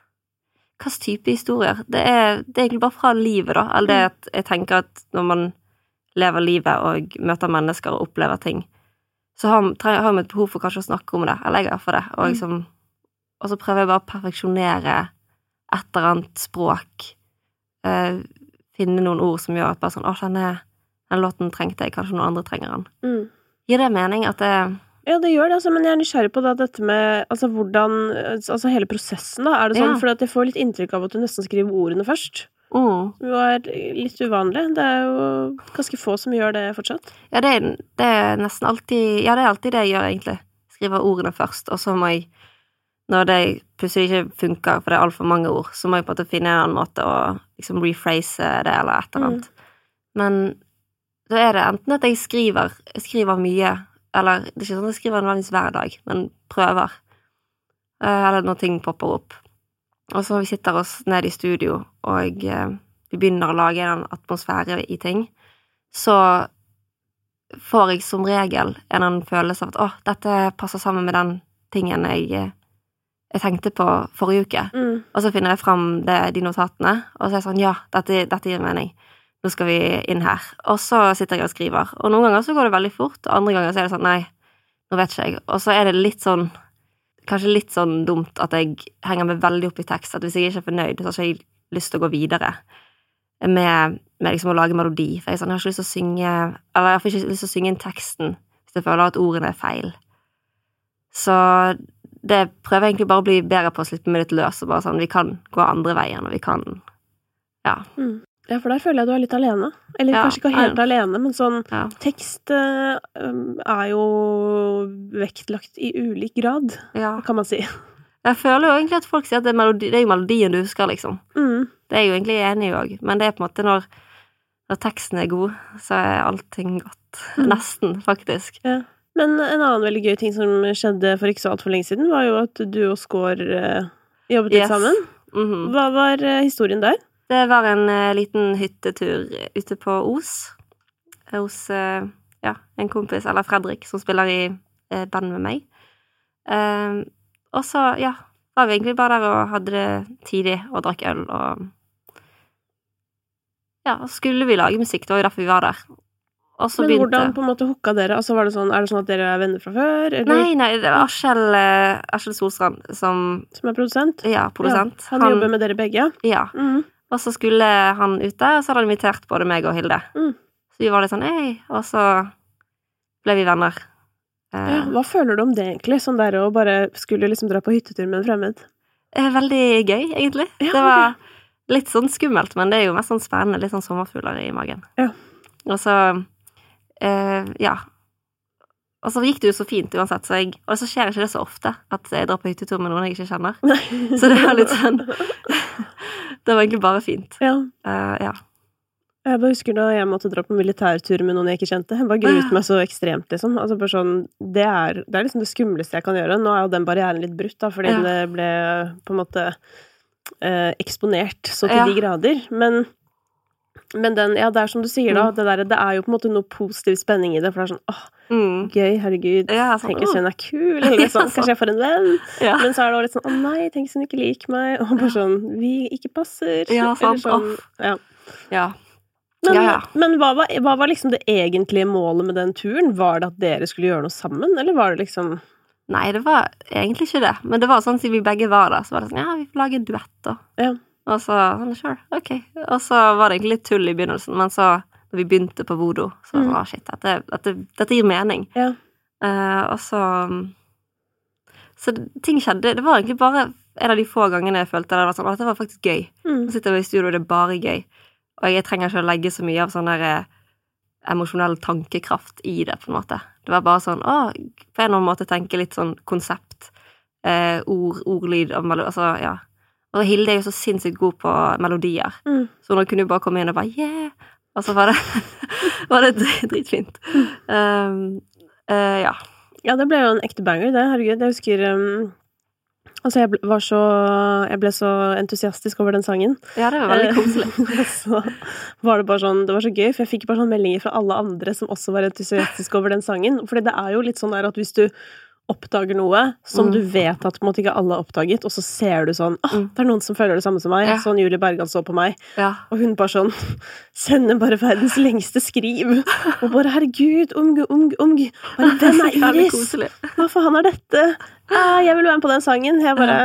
Hva slags type historier? Det er, det er egentlig bare fra livet, da. Eller det at jeg tenker at når man lever livet og møter mennesker og opplever ting, så har, har man et behov for kanskje å snakke om det, eller jeg er for det. Og, liksom, og så prøver jeg bare å perfeksjonere et eller annet språk, eh, finne noen ord som gjør at bare sånn, å, denne, denne låten trengte jeg, kanskje noen andre trenger den. Mm. Gir det mening at det... Ja, det gjør det, altså, men jeg er nysgjerrig på da, dette med, altså, hvordan, altså, hele prosessen da, er det sånn, ja. For at jeg får litt inntrykk av at du nesten skriver ordene først, mm. som jo er litt uvanlig, det er jo ganske få som gjør det fortsatt. Ja, det er, det er nesten alltid, ja, det er alltid det jeg gjør egentlig, skriver ordene først, og så må jeg når det plutselig ikke funker, for det er alt for mange ord, så må jeg på en måte finne en annen måte å liksom rephrase det, eller et eller annet. Mm. Men da er det enten at jeg skriver, jeg skriver mye, eller det er ikke sånn at jeg skriver nødvendigvis hver dag, men prøver. Eller når ting popper opp. Og så når vi sitter oss ned i studio, og vi begynner å lage en atmosfære i ting, så får jeg som regel en annen følelse av at åh, dette passer sammen med den tingen jeg, jeg tenkte på forrige uke. Mm. Og så finner jeg frem det, de notatene, og så er jeg sånn, ja, dette, dette gir mening. Nå skal vi inn her. Og så sitter jeg og skriver. Og noen ganger så går det veldig fort, og andre ganger så er det sånn, nei, nå vet ikke jeg. Og så er det litt sånn, kanskje litt sånn dumt at jeg henger meg veldig opp i tekst, at hvis jeg ikke er fornøyd, så har jeg ikke lyst til å gå videre med, med liksom å lage melodi. For jeg, sånn, jeg har ikke lyst til å synge, eller jeg har ikke lyst til å synge inn teksten hvis jeg føler at ordene er feil. Så det prøver jeg egentlig bare å bli bedre på å slippe meg litt løs, og bare sånn, vi kan gå andre veien, og vi kan, ja. Mm. Ja, for der føler jeg du er litt alene. Eller ja, kanskje ikke helt ja. alene, men sånn, ja. tekst uh, er jo vektlagt i ulik grad, ja. kan man si. Jeg føler jo egentlig at folk sier at det er, melodi, det er jo melodien du husker, liksom. Mm. Det er jeg jo egentlig enig i også, men det er på en måte når, når teksten er god, så er allting godt. Mm. Nesten, faktisk. Ja. Men en annen veldig gøy ting som skjedde for ikke så alt for lenge siden, var jo at du og Skår uh, jobbet litt yes. sammen. Mm-hmm. Hva var uh, historien der? Det var en uh, liten hyttetur ute på Os, hos uh, ja, en kompis, eller Fredrik, som spiller i uh, band med meg. Uh, og så, ja, var vi egentlig bare der og hadde det tidlig og drakk øl, og ja, og skulle vi lage musikk, det var jo derfor vi var der. Og så Men begynte... hvordan på en måte hooka dere? Altså, var det sånn, er det sånn at dere er venner fra før? Eller? Nei, nei, det var Askjell, uh, Askjell Solstrand som... Som er produsent? Ja, produsent. Ja, han, han jobber med dere begge? Ja. Mm. Og så skulle han ut der, og så hadde han invitert både meg og Hilde. Mm. Så vi var litt sånn, ei, og så ble vi venner. Uh, ja, hva føler du om det egentlig? Sånn der å bare skulle liksom dra på hyttetur med en fremmed? Uh, veldig gøy, egentlig. Ja, det var okay. litt sånn skummelt, men det er jo mest sånn spennende, litt sånn sommerfugler i magen. Ja. Og så... Uh, ja. Og så gikk det jo så fint uansett, så jeg, og så skjer ikke det så ofte at jeg drar på hyttetur med noen jeg ikke kjenner. Nei. Så det var litt sånn det var egentlig bare fint. Ja. Uh, ja. Jeg bare husker da jeg måtte dra på militærtur med noen jeg ikke kjente. Jeg bare gruet meg så ekstremt, liksom. Altså bare sånn, det er, det er liksom det skumleste jeg kan gjøre. Nå er jo den barrieren litt brutt da, fordi ja. det ble på en måte uh, eksponert så til ja. de grader. Men Men den, ja, det er som du sier da, mm. det, der, det er jo på en måte noe positiv spenning i det, for det er sånn, åh, mm. gøy, herregud, ja, sånn, tenk hvis hun er kul, eller litt sånn, kanskje jeg får en venn, ja. men så er det også litt sånn, å nei, tenk hvis hun ikke liker meg, og bare sånn, vi ikke passer, ja, sant, sånn, ja. ja. Men, ja, ja. men hva, var, hva var liksom det egentlige målet med den turen? Var det at dere skulle gjøre noe sammen, eller var det liksom... Nei, det var egentlig ikke det, men det var sånn, siden vi begge var der, så var det sånn, ja, vi får lage en duett da. Ja. Og så, sånn, sure, ok. Og så var det egentlig litt tull i begynnelsen, men så, når vi begynte på Voodoo, så var det sånn, ah, shit, dette, dette, dette gir mening. Ja. Uh, og så, så ting skjedde, det var egentlig bare en av de få gangene jeg følte det var sånn, at det var faktisk gøy. Mm. Nå sitter vi i studio, og det er bare gøy. Og jeg trenger ikke å legge så mye av sånn der emosjonell tankekraft i det, på en måte. Det var bare sånn, å, på en eller annen måte tenke litt sånn konsept, eh, ord, ordlyd, altså, ja. Og Hilde er jo så sinnssykt god på melodier. Mm. Så hun kunne jo bare komme inn og bare, yeah! Og så var det, var det dritfint. Um, uh, ja. Ja, det ble jo en ekte banger, det. Herregud, jeg husker... Um, altså, jeg ble, var så, jeg ble så entusiastisk over den sangen. Ja, det var veldig koselig. Så var det bare sånn, det var så gøy, for jeg fikk bare sånn meldinger fra alle andre som også var entusiastiske over den sangen. For det er jo litt sånn der at hvis du oppdager noe som mm. du vet at på en måte ikke alle har oppdaget, og så ser du sånn, åh, det er noen som føler det samme som meg, ja. Sånn Julie Bergan så på meg, ja. Og hun bare sånn, sender bare verdens lengste skriv, og bare, herregud, omg, omg, omg, bare, hvem er Iris? Hva faen er dette? Ah, jeg vil være med på den sangen, jeg bare,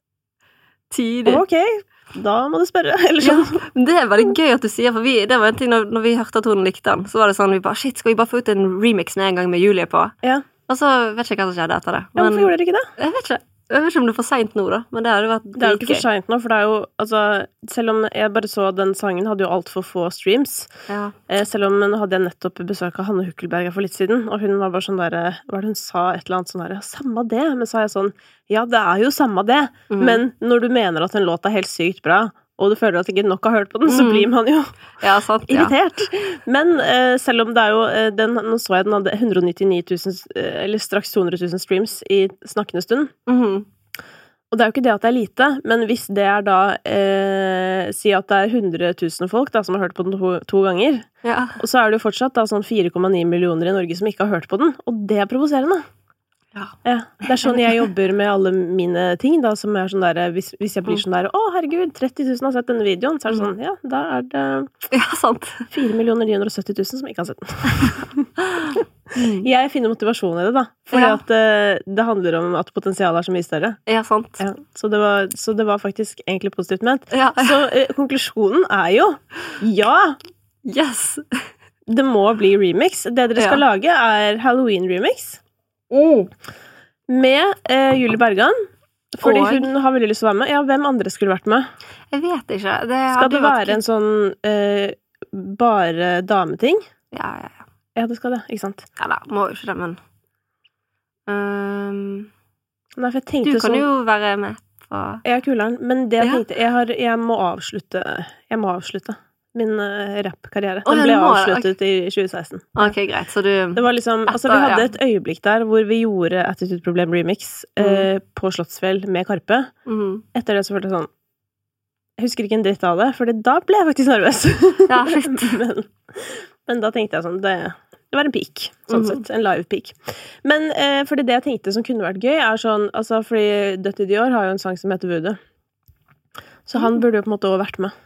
tidlig. Ok, da må du spørre, eller sånn. Ja, det er veldig gøy at du sier, for vi, det var en ting, når, når vi hørte at hun likte den, så var det sånn, vi bare, shit, skal vi bare få ut en remix med en gang med Julie på? Ja. Og så vet jeg ikke hva som skjedde etter det. Men, ja, hvorfor gjorde dere ikke det? Jeg vet ikke. Jeg vet ikke om det er for sent nå da, men det hadde vært Det er jo ikke for sent nå, for det er jo, altså, selv om jeg bare så den sangen hadde jo alt for få streams, ja. eh, selv om nå hadde jeg nettopp besøk av Hanne Hukkelberg for litt siden, og hun var bare sånn der, hva var det hun sa, et eller annet sånn der, ja, samme det, men så er jeg sånn, ja, det er jo samme det, mm. men når du mener at en låt er helt sykt bra, og du føler at ikke nok har hørt på den, så blir man jo ja, sant, irritert. Ja. Men eh, selv om det er jo, eh, den, nå så jeg den hadde hundre og nittini tusen, eh, eller straks to hundre tusen streams i snakkende stund, mhm. Og det er jo ikke det at det er lite, men hvis det er da eh, si at det er hundre tusen folk da, som har hørt på den to, to ganger, ja. og så er det jo fortsatt da, sånn fire komma ni millioner i Norge som ikke har hørt på den, og det er provoserende. Ja. Ja, det er sånn jeg jobber med alle mine ting, da, som er sånn der, hvis, hvis jeg blir sånn der, å herregud, tretti tusen har sett denne videoen, så er det sånn, ja, da er det ja, sant. fire millioner ni hundre og sytti tusen som ikke har sett den. Jeg finner motivasjon i det, da. Fordi ja. at uh, det handler om at potensialet er så mye større. Ja, sant. Ja, så, det var, så det var faktisk egentlig positivt ment. Ja. Så uh, konklusjonen er jo ja! Yes! Det må bli remix. Det dere skal ja. lage er Halloween-remix. Mm. Med uh, Julie Bergan. Fordi Og... hun har veldig lyst til å være med. Ja, hvem andre skulle vært med? Jeg vet ikke. Det skal det være vært... en sånn uh, bare dameting? Ja, ja, ja. Ja, det skal det, ikke sant? Ja da, må jo ikke det, men... Um, Nei, for jeg tenkte du kan sånn... jo være med på... Jeg er kuleren, men det jeg ja. tenkte... Jeg, har, jeg må avslutte... Jeg må avslutte min uh, rap-karriere. Den ble må, avsluttet okay. i tjue seksten. Ok, greit, så du... Det var liksom... Altså, vi hadde et øyeblikk der hvor vi gjorde Attitude Problem Remix mm. uh, på Slottsfjell med Karpe. Mm. Etter det så følte jeg sånn... Jeg husker ikke en dritt av det, for da ble jeg faktisk nervøs. Ja, shit. men, men da tenkte jeg sånn... Det, Det var en peak, sånn mm-hmm. sett. En live peak. Men eh, fordi det jeg tenkte som kunne vært gøy, er sånn, altså fordi Dødt i Dior har jo en sang som heter Voodoo. Så han burde jo på en måte også vært med.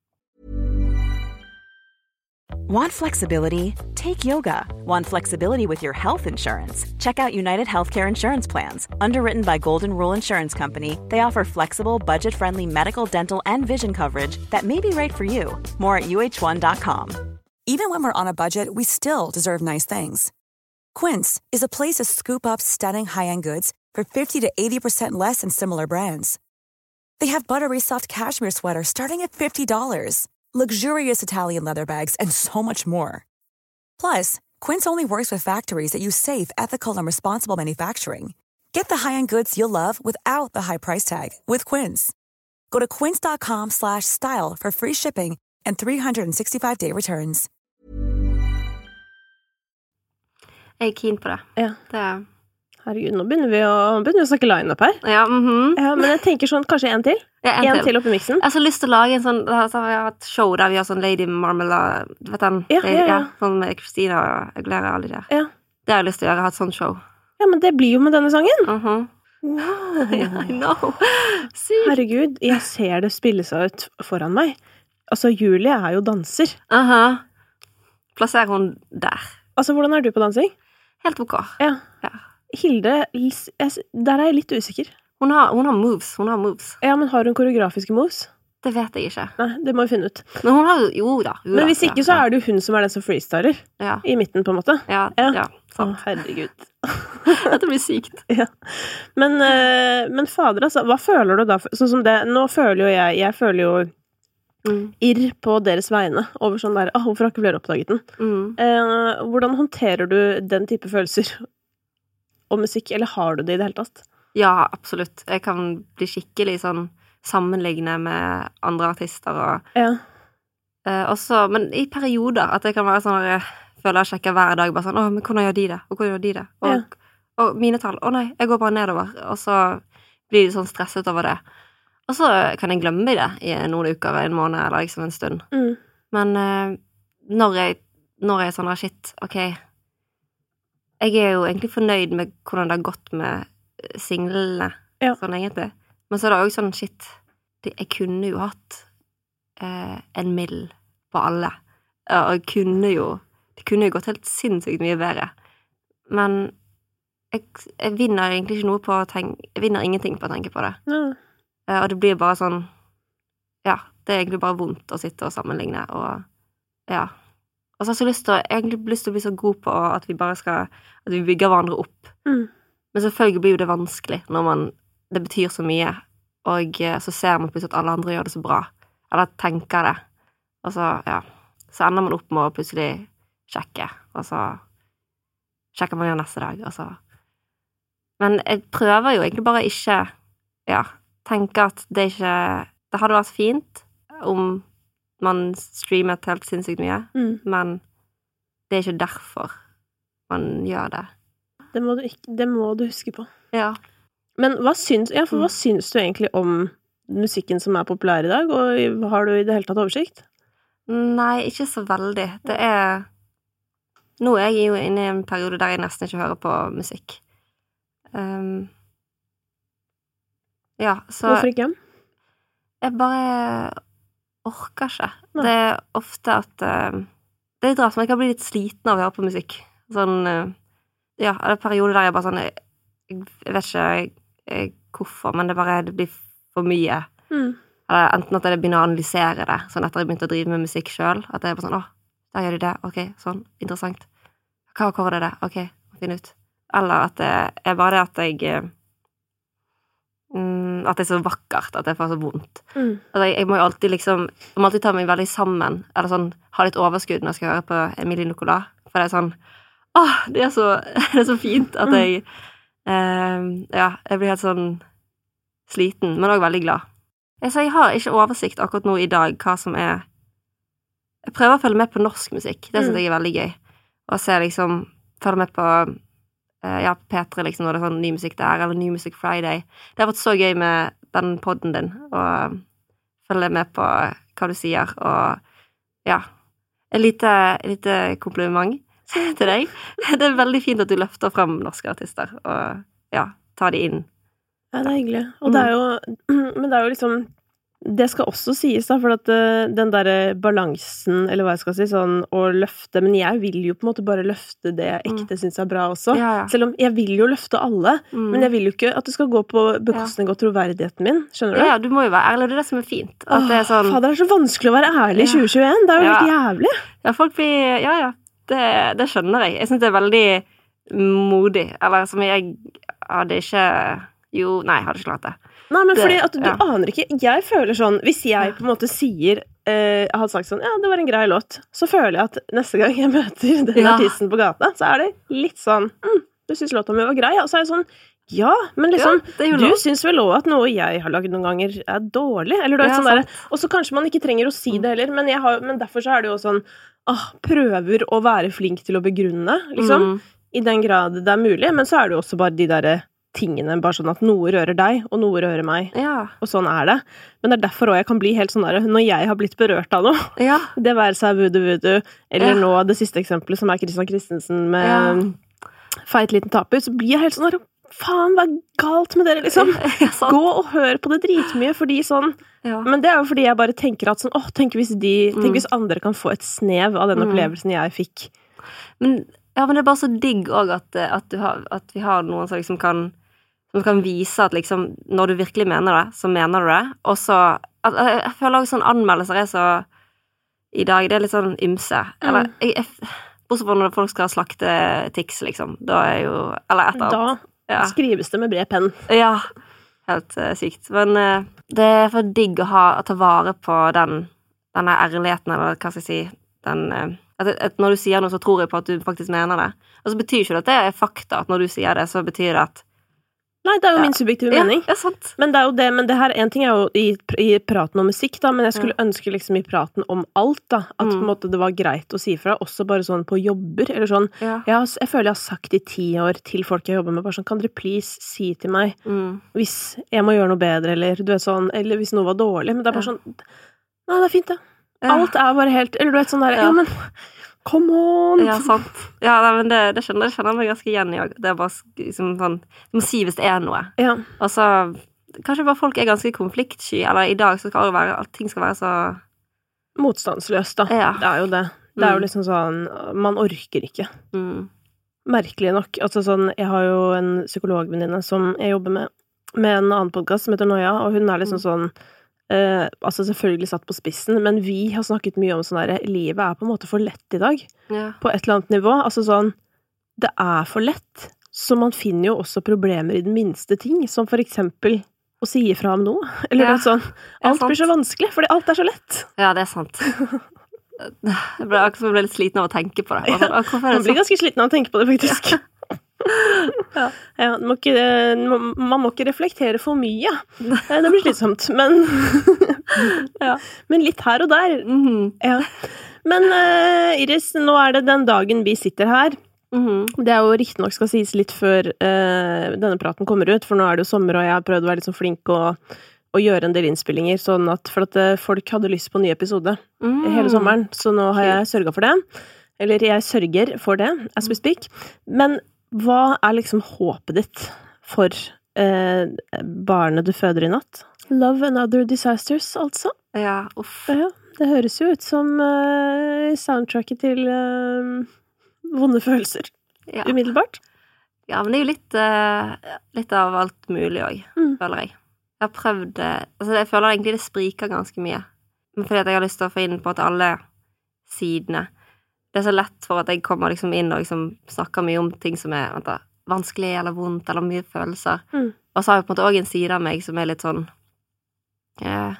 Want flexibility? Take yoga. Want flexibility with your health insurance? Check out United Healthcare Insurance Plans. Underwritten by Golden Rule Insurance Company, they offer flexible, budget-friendly medical, dental, and vision coverage that may be right for you. More at U H one dot com. Even when we're on a budget, we still deserve nice things. Quince is a place to scoop up stunning high-end goods for fifty to eighty percent less than similar brands. They have buttery soft cashmere sweaters starting at fifty dollars, luxurious Italian leather bags, and so much more. Plus, Quince only works with factories that use safe, ethical, and responsible manufacturing. Get the high-end goods you'll love without the high price tag with Quince. Go to quince dot com slash style for free shipping and three sixty-five day returns. Jeg er keen på det. Ja. det er... Herregud, nå begynner vi å, begynner vi å snakke line-up her. Ja, mhm. Ja, men jeg tenker sånn, kanskje en til? Ja, en, en til. til oppi miksen. Jeg har så lyst til å lage en sånn, altså, vi har et show der vi har sånn Lady Marmalade, vet den? Ja, ja, ja. ja sånn med Christina og Aguilera og alle de der. Ja. Det har jeg lyst til å gjøre, ha et sånt show. Ja, men det blir jo med denne sangen. Mhm. Wow. Yeah, I know. Herregud, jeg ser det spille seg ut foran meg. Altså, Julie er jo danser. Aha. Plasserer hun der. Altså, hvordan er du på dansing? Helt ok. Ja. Ja. Hilde, jeg, der er jeg litt usikker. Hun har, hun har moves, hun har moves. Ja, men har hun koreografiske moves? Det vet jeg ikke. Nei, det må vi finne ut. Men hun har jo da. Jo, men hvis da, ikke, ja, så er det jo hun som er den som freestyler. Ja. I midten, på en måte. Ja, ja. ja sant. Å, herregud. Dette blir sykt. Ja. Men, uh, men fader, altså, hva føler du da? Sånn som det, nå føler jo jeg, jeg føler jo mm. irr på deres vegne, over sånn der, ah, hvorfor har ikke flere oppdaget den? Mm. Uh, hvordan håndterer du den type følelser og musikk, eller har du det i det hele tatt? Ja, absolutt. Jeg kan bli skikkelig sånn sammenligne med andre artister og ja. uh, også, men i perioder at jeg kan være sånn jeg føler jeg sjekker hver dag bare sånn, åh, men hvordan gjør de det? Og hvordan gjør de det? Og, ja. og mine tall, å nei, jeg går bare nedover, og så blir de sånn stresset over det. Og så kan jeg glemme det i noen uker, en måned, eller liksom en stund. Mm. Men uh, når jeg når jeg er sånn, shit, ok, jeg er jo egentlig fornøyd med hvordan det har gått med singlene, ja. sånn egentlig. Men så er det også sånn, shit, det, jeg kunne jo hatt eh, en mill på alle. Og jeg kunne jo, det kunne jo gått helt sinnssykt mye bedre. Men jeg, jeg vinner egentlig ikke noe på å tenke, jeg vinner ingenting på å tenke på det. Mm. Eh, og det blir bare sånn, ja, det er egentlig bare vondt å sitte og sammenligne, og ja. Og så har jeg lyst til, jeg egentlig lyst til å bli så god på at vi bare skal, at vi bygger hverandre opp. Mm. Men selvfølgelig blir jo det vanskelig når man det betyr så mye, og så ser man plutselig at alle andre gjør det så bra, eller tenker det, og så, ja, så ender man opp med å plutselig sjekke, og så sjekker man igjen neste dag, og så. Men jeg prøver jo egentlig bare ikke, ja, tenke at det ikke, det hadde vært fint om man streamet helt sinnssykt mye, mm. men det er ikke derfor man gjør det. Det må du, ikke, det må du huske på. Ja. Men hva syns, ja, for hva syns du egentlig om musikken som er populær i dag, og har du i det hele tatt oversikt? Nei, ikke så veldig. Det er, nå er jeg jo inne i en periode der jeg nesten ikke hører på musikk. Um, ja, så Hvorfor ikke? Jeg bare orker ikke. Nei. Det er ofte at uh, det er litt rart, men jeg kan bli litt sliten av å høre på musikk. Sånn, uh, ja, det er perioder der jeg bare sånn, jeg, jeg vet ikke jeg, jeg, hvorfor, men det bare det blir for mye. Mm. Eller enten at jeg begynner å analysere det, sånn etter jeg begynte å drive med musikk selv, at jeg er bare sånn, åh, der gjør de det, ok, sånn, interessant. Hva akkurat er det? Ok, finn ut. Eller at det er bare det at jeg mm, at det er så vakkert, at det får så vondt. Mm. Altså, jeg, jeg må jo alltid liksom jeg må alltid ta meg veldig sammen, eller sånn, ha litt overskudd når jeg skal høre på Emilie Nicolas, for det er sånn åh, det er så, det er så fint at jeg eh, ja, jeg blir helt sånn sliten, men også veldig glad. Jeg, så jeg har ikke oversikt akkurat nå i dag hva som er jeg prøver å følge med på norsk musikk, det synes mm. jeg er veldig gøy, og se liksom, følge med på ja, P tre liksom, når det er sånn ny musikk der, eller ny musikk Friday. Det har vært så gøy med den podden din, og følge med på hva du sier, og ja, en lite, en lite kompliment til deg. Det er veldig fint at du løfter frem norske artister, og ja, ta de inn. Ja, det er hyggelig. Og det er jo, men det er jo liksom, det skal også sies da, for at den der balansen, eller hva jeg skal si, sånn, å løfte, men jeg vil jo på en måte bare løfte det jeg ekte mm. synes er bra også. Ja, ja. Selv om jeg vil jo løfte alle, mm. men jeg vil jo ikke at det skal gå på bekostning av troverdigheten min, skjønner du? Ja, du må jo være ærlig, det er det som er fint. At Åh, det er sånn... fader, det er så vanskelig å være ærlig i tjue tjueen, det er jo ja. helt jævlig. Ja, folk blir, ja, ja, det, det skjønner jeg. Jeg synes det er veldig modig, eller som jeg hadde ikke... Jo, nei, jeg hadde ikke klart det. Nei, men det, fordi at du ja. aner ikke, jeg føler sånn, hvis jeg på en måte sier, eh, jeg hadde sagt sånn, ja, det var en grei låt, så føler jeg at neste gang jeg møter den ja. artisten på gata, så er det litt sånn, mm, du synes låta mi var grei, og så er jeg sånn, ja, men liksom, ja, du synes vel også at noe jeg har laget noen ganger er dårlig, eller du vet ja, sånn der, og så kanskje man ikke trenger å si det heller, men, jeg har, men derfor så er det jo sånn, ah, prøver å være flink til å begrunne, liksom, mm. i den grad det er mulig, men så er det jo også bare de der tingene, bare sånn at noe rører deg, og noe rører meg, ja. og sånn er det. Men det er derfor også jeg kan bli helt sånn der, når jeg har blitt berørt av noe, ja. det være seg Voodoo Voodoo, eller ja. nå det siste eksempelet, som er Christian Christensen med ja. Feit liten taper, så blir jeg helt sånn der, faen, hva er galt med dere, liksom? Ja, gå og hør på det dritmye, fordi sånn, ja. men det er jo fordi jeg bare tenker at sånn, åh, tenk hvis de, mm. tenk hvis andre kan få et snev av den mm. opplevelsen jeg fikk. Men, ja, men det er bare så digg også at, at, du har, at vi har noen som liksom kan som kan vise at liksom, når du virkelig mener det, så mener du det, og så, at, jeg føler også sånn anmeldelser er så, i dag, det er litt sånn ymse, eller, jeg, jeg, bortsett fra når folk skal slakte tics, liksom, da er jo, eller et eller annet. Da ja. skrives det med bred penn. Ja, helt uh, sykt, men uh, det er for digg å ha, å ta vare på den, denne ærligheten, eller hva skal jeg si, den, uh, at, at når du sier noe, så tror jeg på at du faktisk mener det, og så betyr ikke det at det er fakta, at når du sier det, så betyr det at Nei, det er jo ja. min subjektive mening. Ja, sant. Men det er jo det, men det her, en ting er jo i, i praten om musikk da, men jeg skulle ja. ønske liksom i praten om alt da, at mm. på en måte det var greit å si fra, også bare sånn på jobber, eller sånn, ja. jeg, har, jeg føler jeg har sagt i ti år til folk jeg jobber med, bare sånn, kan dere please si til meg, mm. hvis jeg må gjøre noe bedre, eller du vet sånn, eller hvis noe var dårlig, men det er bare ja. sånn, nei, det er fint det. Ja. Alt er bare helt, eller du vet sånn der, ja, ja men... Come on! Ja, sant. Ja, men det, det skjønner jeg meg ganske igjen i. Det er bare liksom sånn, du må si hvis det er noe. Ja. Og så, kanskje bare folk er ganske konfliktsky, eller i dag så skal det være, at ting skal være så... Motstandsløst da. Ja. Det er jo det. Det er mm. jo liksom sånn, man orker ikke. Mm. Merkelig nok. Altså sånn, jeg har jo en psykologvenninne som jeg jobber med, med en annen podcast som heter Noia, og hun er liksom mm. sånn, Uh, altså selvfølgelig satt på spissen, men vi har snakket mye om sånn der, livet er på en måte for lett i dag, ja. på et eller annet nivå, altså sånn, det er for lett, Så man finner jo også problemer i den minste ting, som for eksempel å si ifra om noe, eller Ja, noe sånn. Alt blir så vanskelig, fordi alt er så lett. Ja, det er sant. Jeg ble akkurat som jeg ble litt sliten av å tenke på det. Altså, hvorfor er Man det blir sånn? ganske sliten av å tenke på det, faktisk. Ja, ja man, må ikke, man må ikke reflektere for mye. Det blir slitsomt, men Ja. Men litt her og der. Mhm. Ja. Men uh, Iris, nå er det den dagen vi sitter her. Mhm. Det er jo riktig nok skal sies litt før uh, denne praten kommer ut, for nå er det jo sommer, og jeg har prøvd å være litt sånn flink og, og gjøre en del innspillinger, sånn at, for at uh, folk hadde lyst på en ny episode Mm. hele sommeren, så nå har jeg sørget for det. Eller jeg sørger for det, as we speak. Men hva er liksom håpet ditt for uh, barnet du føder i natt? Love and Other Disasters, altså. Ja, uff. Ja, det høres jo ut som uh, soundtracket til uh, vonde følelser, Ja. umiddelbart. Ja, men det er jo litt, eh, litt av alt mulig også, Mm. føler jeg. Jeg har prøvd, eh, altså jeg føler egentlig det spriker ganske mye. Men fordi at jeg har lyst til å få inn på at alle sidene. Det er så lett for at jeg kommer liksom inn og liksom snakker mye om ting som er vent da, vanskelig eller vondt, eller mye følelser. Mm. Og så har jeg på en måte også en side av meg som er litt sånn eh,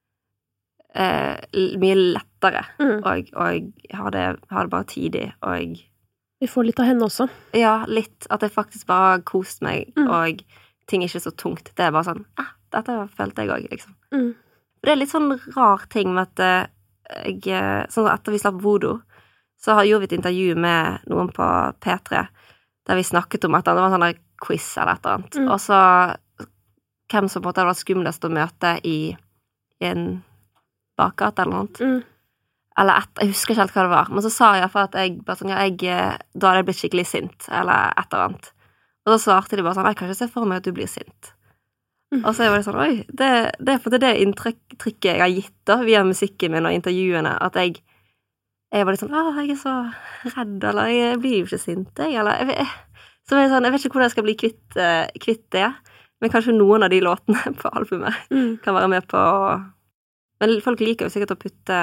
eh, l- mye lettere, Mm. og, og har det, har det bare tidig, og Vi får litt av henne også. ja, litt at jeg faktisk bare har kost meg, Mm. og ting er ikke så tungt. Det er bare sånn, eh, dette følte jeg også, liksom. Mm. Det er litt sånn rar ting med at eh, jeg, eh, sånn at etter vi slapp Voodoo, så har gjorde vi et intervju med noen på P tre, der vi snakket om at det var en sånn der quiz eller et eller annet. Mm. Og så, hvem som på en måte hadde vært skumlest å møte i, i en bakgate eller noe. Mm. Eller et, jeg husker ikke helt hva det var, men så sa jeg i hvert fall at jeg bare sånn, ja, jeg, eh, da hadde jeg blitt skikkelig sint, eller et eller annet. Og så svarte de bare sånn, jeg kan ikke se for meg at du blir sint. Mm. Og så er det sånn, oi, det, det er for det, det inntrykket jeg har gitt da, via musikken min og intervjuene, at jeg, jeg var litt sånn, åh, jeg er så redd, eller jeg blir jo ikke sint, jeg, eller, jeg, vet- så jeg, sånn, jeg vet ikke hvordan jeg skal bli kvitt, eh, kvitt det, men kanskje noen av de låtene på albumet Mm. kan være med på, men folk liker jo sikkert å putte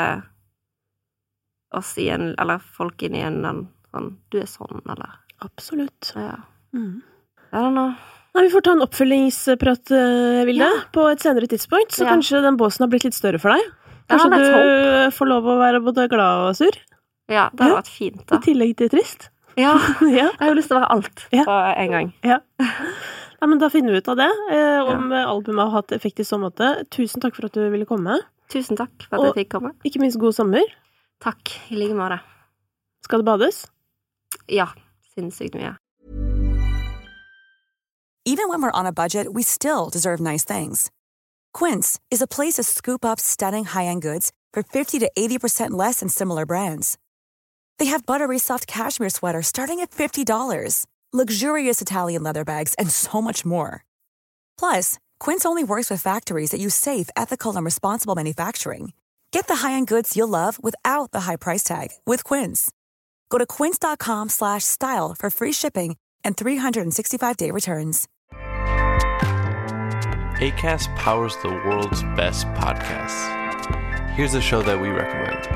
oss i en, eller folk inn i en, en sånn, du er sånn, eller, Absolutt. ja, Mm. I don't know. Nei, vi får ta en oppfølgingsprat, eh, Vilde, Ja. på et senere tidspunkt, så Ja. kanskje den båsen har blitt litt større for deg. Ja, Kanskje let's du får lov å være både glad og sur, Ja, det har Ja. vært fint da. i tillegg til trist. Ja, Ja. jeg har jo lyst til å være alt Ja. på en gang. Ja. Nei, men da finner vi ut av det, eh, om ja. albumet har hatt effekt i så måte. Tusen takk for at du ville komme. Tusen takk for at Og- jeg fikk komme. Ikke minst god sommer. Takk, i like måte. Skal det bades? Ja, sinnssykt mye. Even when we're on a budget, we still deserve nice things. Quince is a place to scoop up stunning high-end goods for fifty to eighty percent less than similar brands. They have buttery soft cashmere sweaters starting at fifty dollars, luxurious Italian leather bags, and so much more. Plus, Quince only works with factories that use safe, ethical, and responsible manufacturing. Get the high-end goods you'll love without the high price tag with Quince. Go to quince.com slash style for free shipping and three sixty-five day returns. Acast powers the world's best podcasts. Here's a show that we recommend.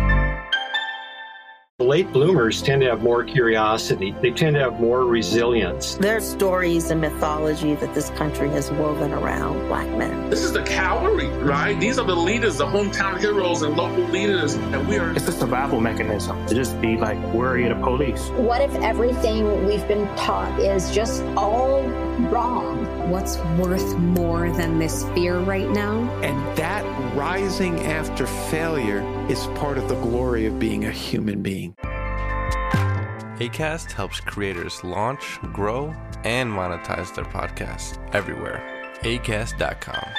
Late bloomers tend to have more curiosity. They tend to have more resilience. There's stories and mythology that this country has woven around Black men. This is the cavalry, right? These are the leaders, the hometown heroes and local leaders, and we are... It's a survival mechanism to just be like worry of the police. What if everything we've been taught is just all wrong? What's worth more than this fear right now? And that rising after failure is part of the glory of being a human being. Acast helps creators launch, grow, and monetize their podcasts everywhere. acast dot com.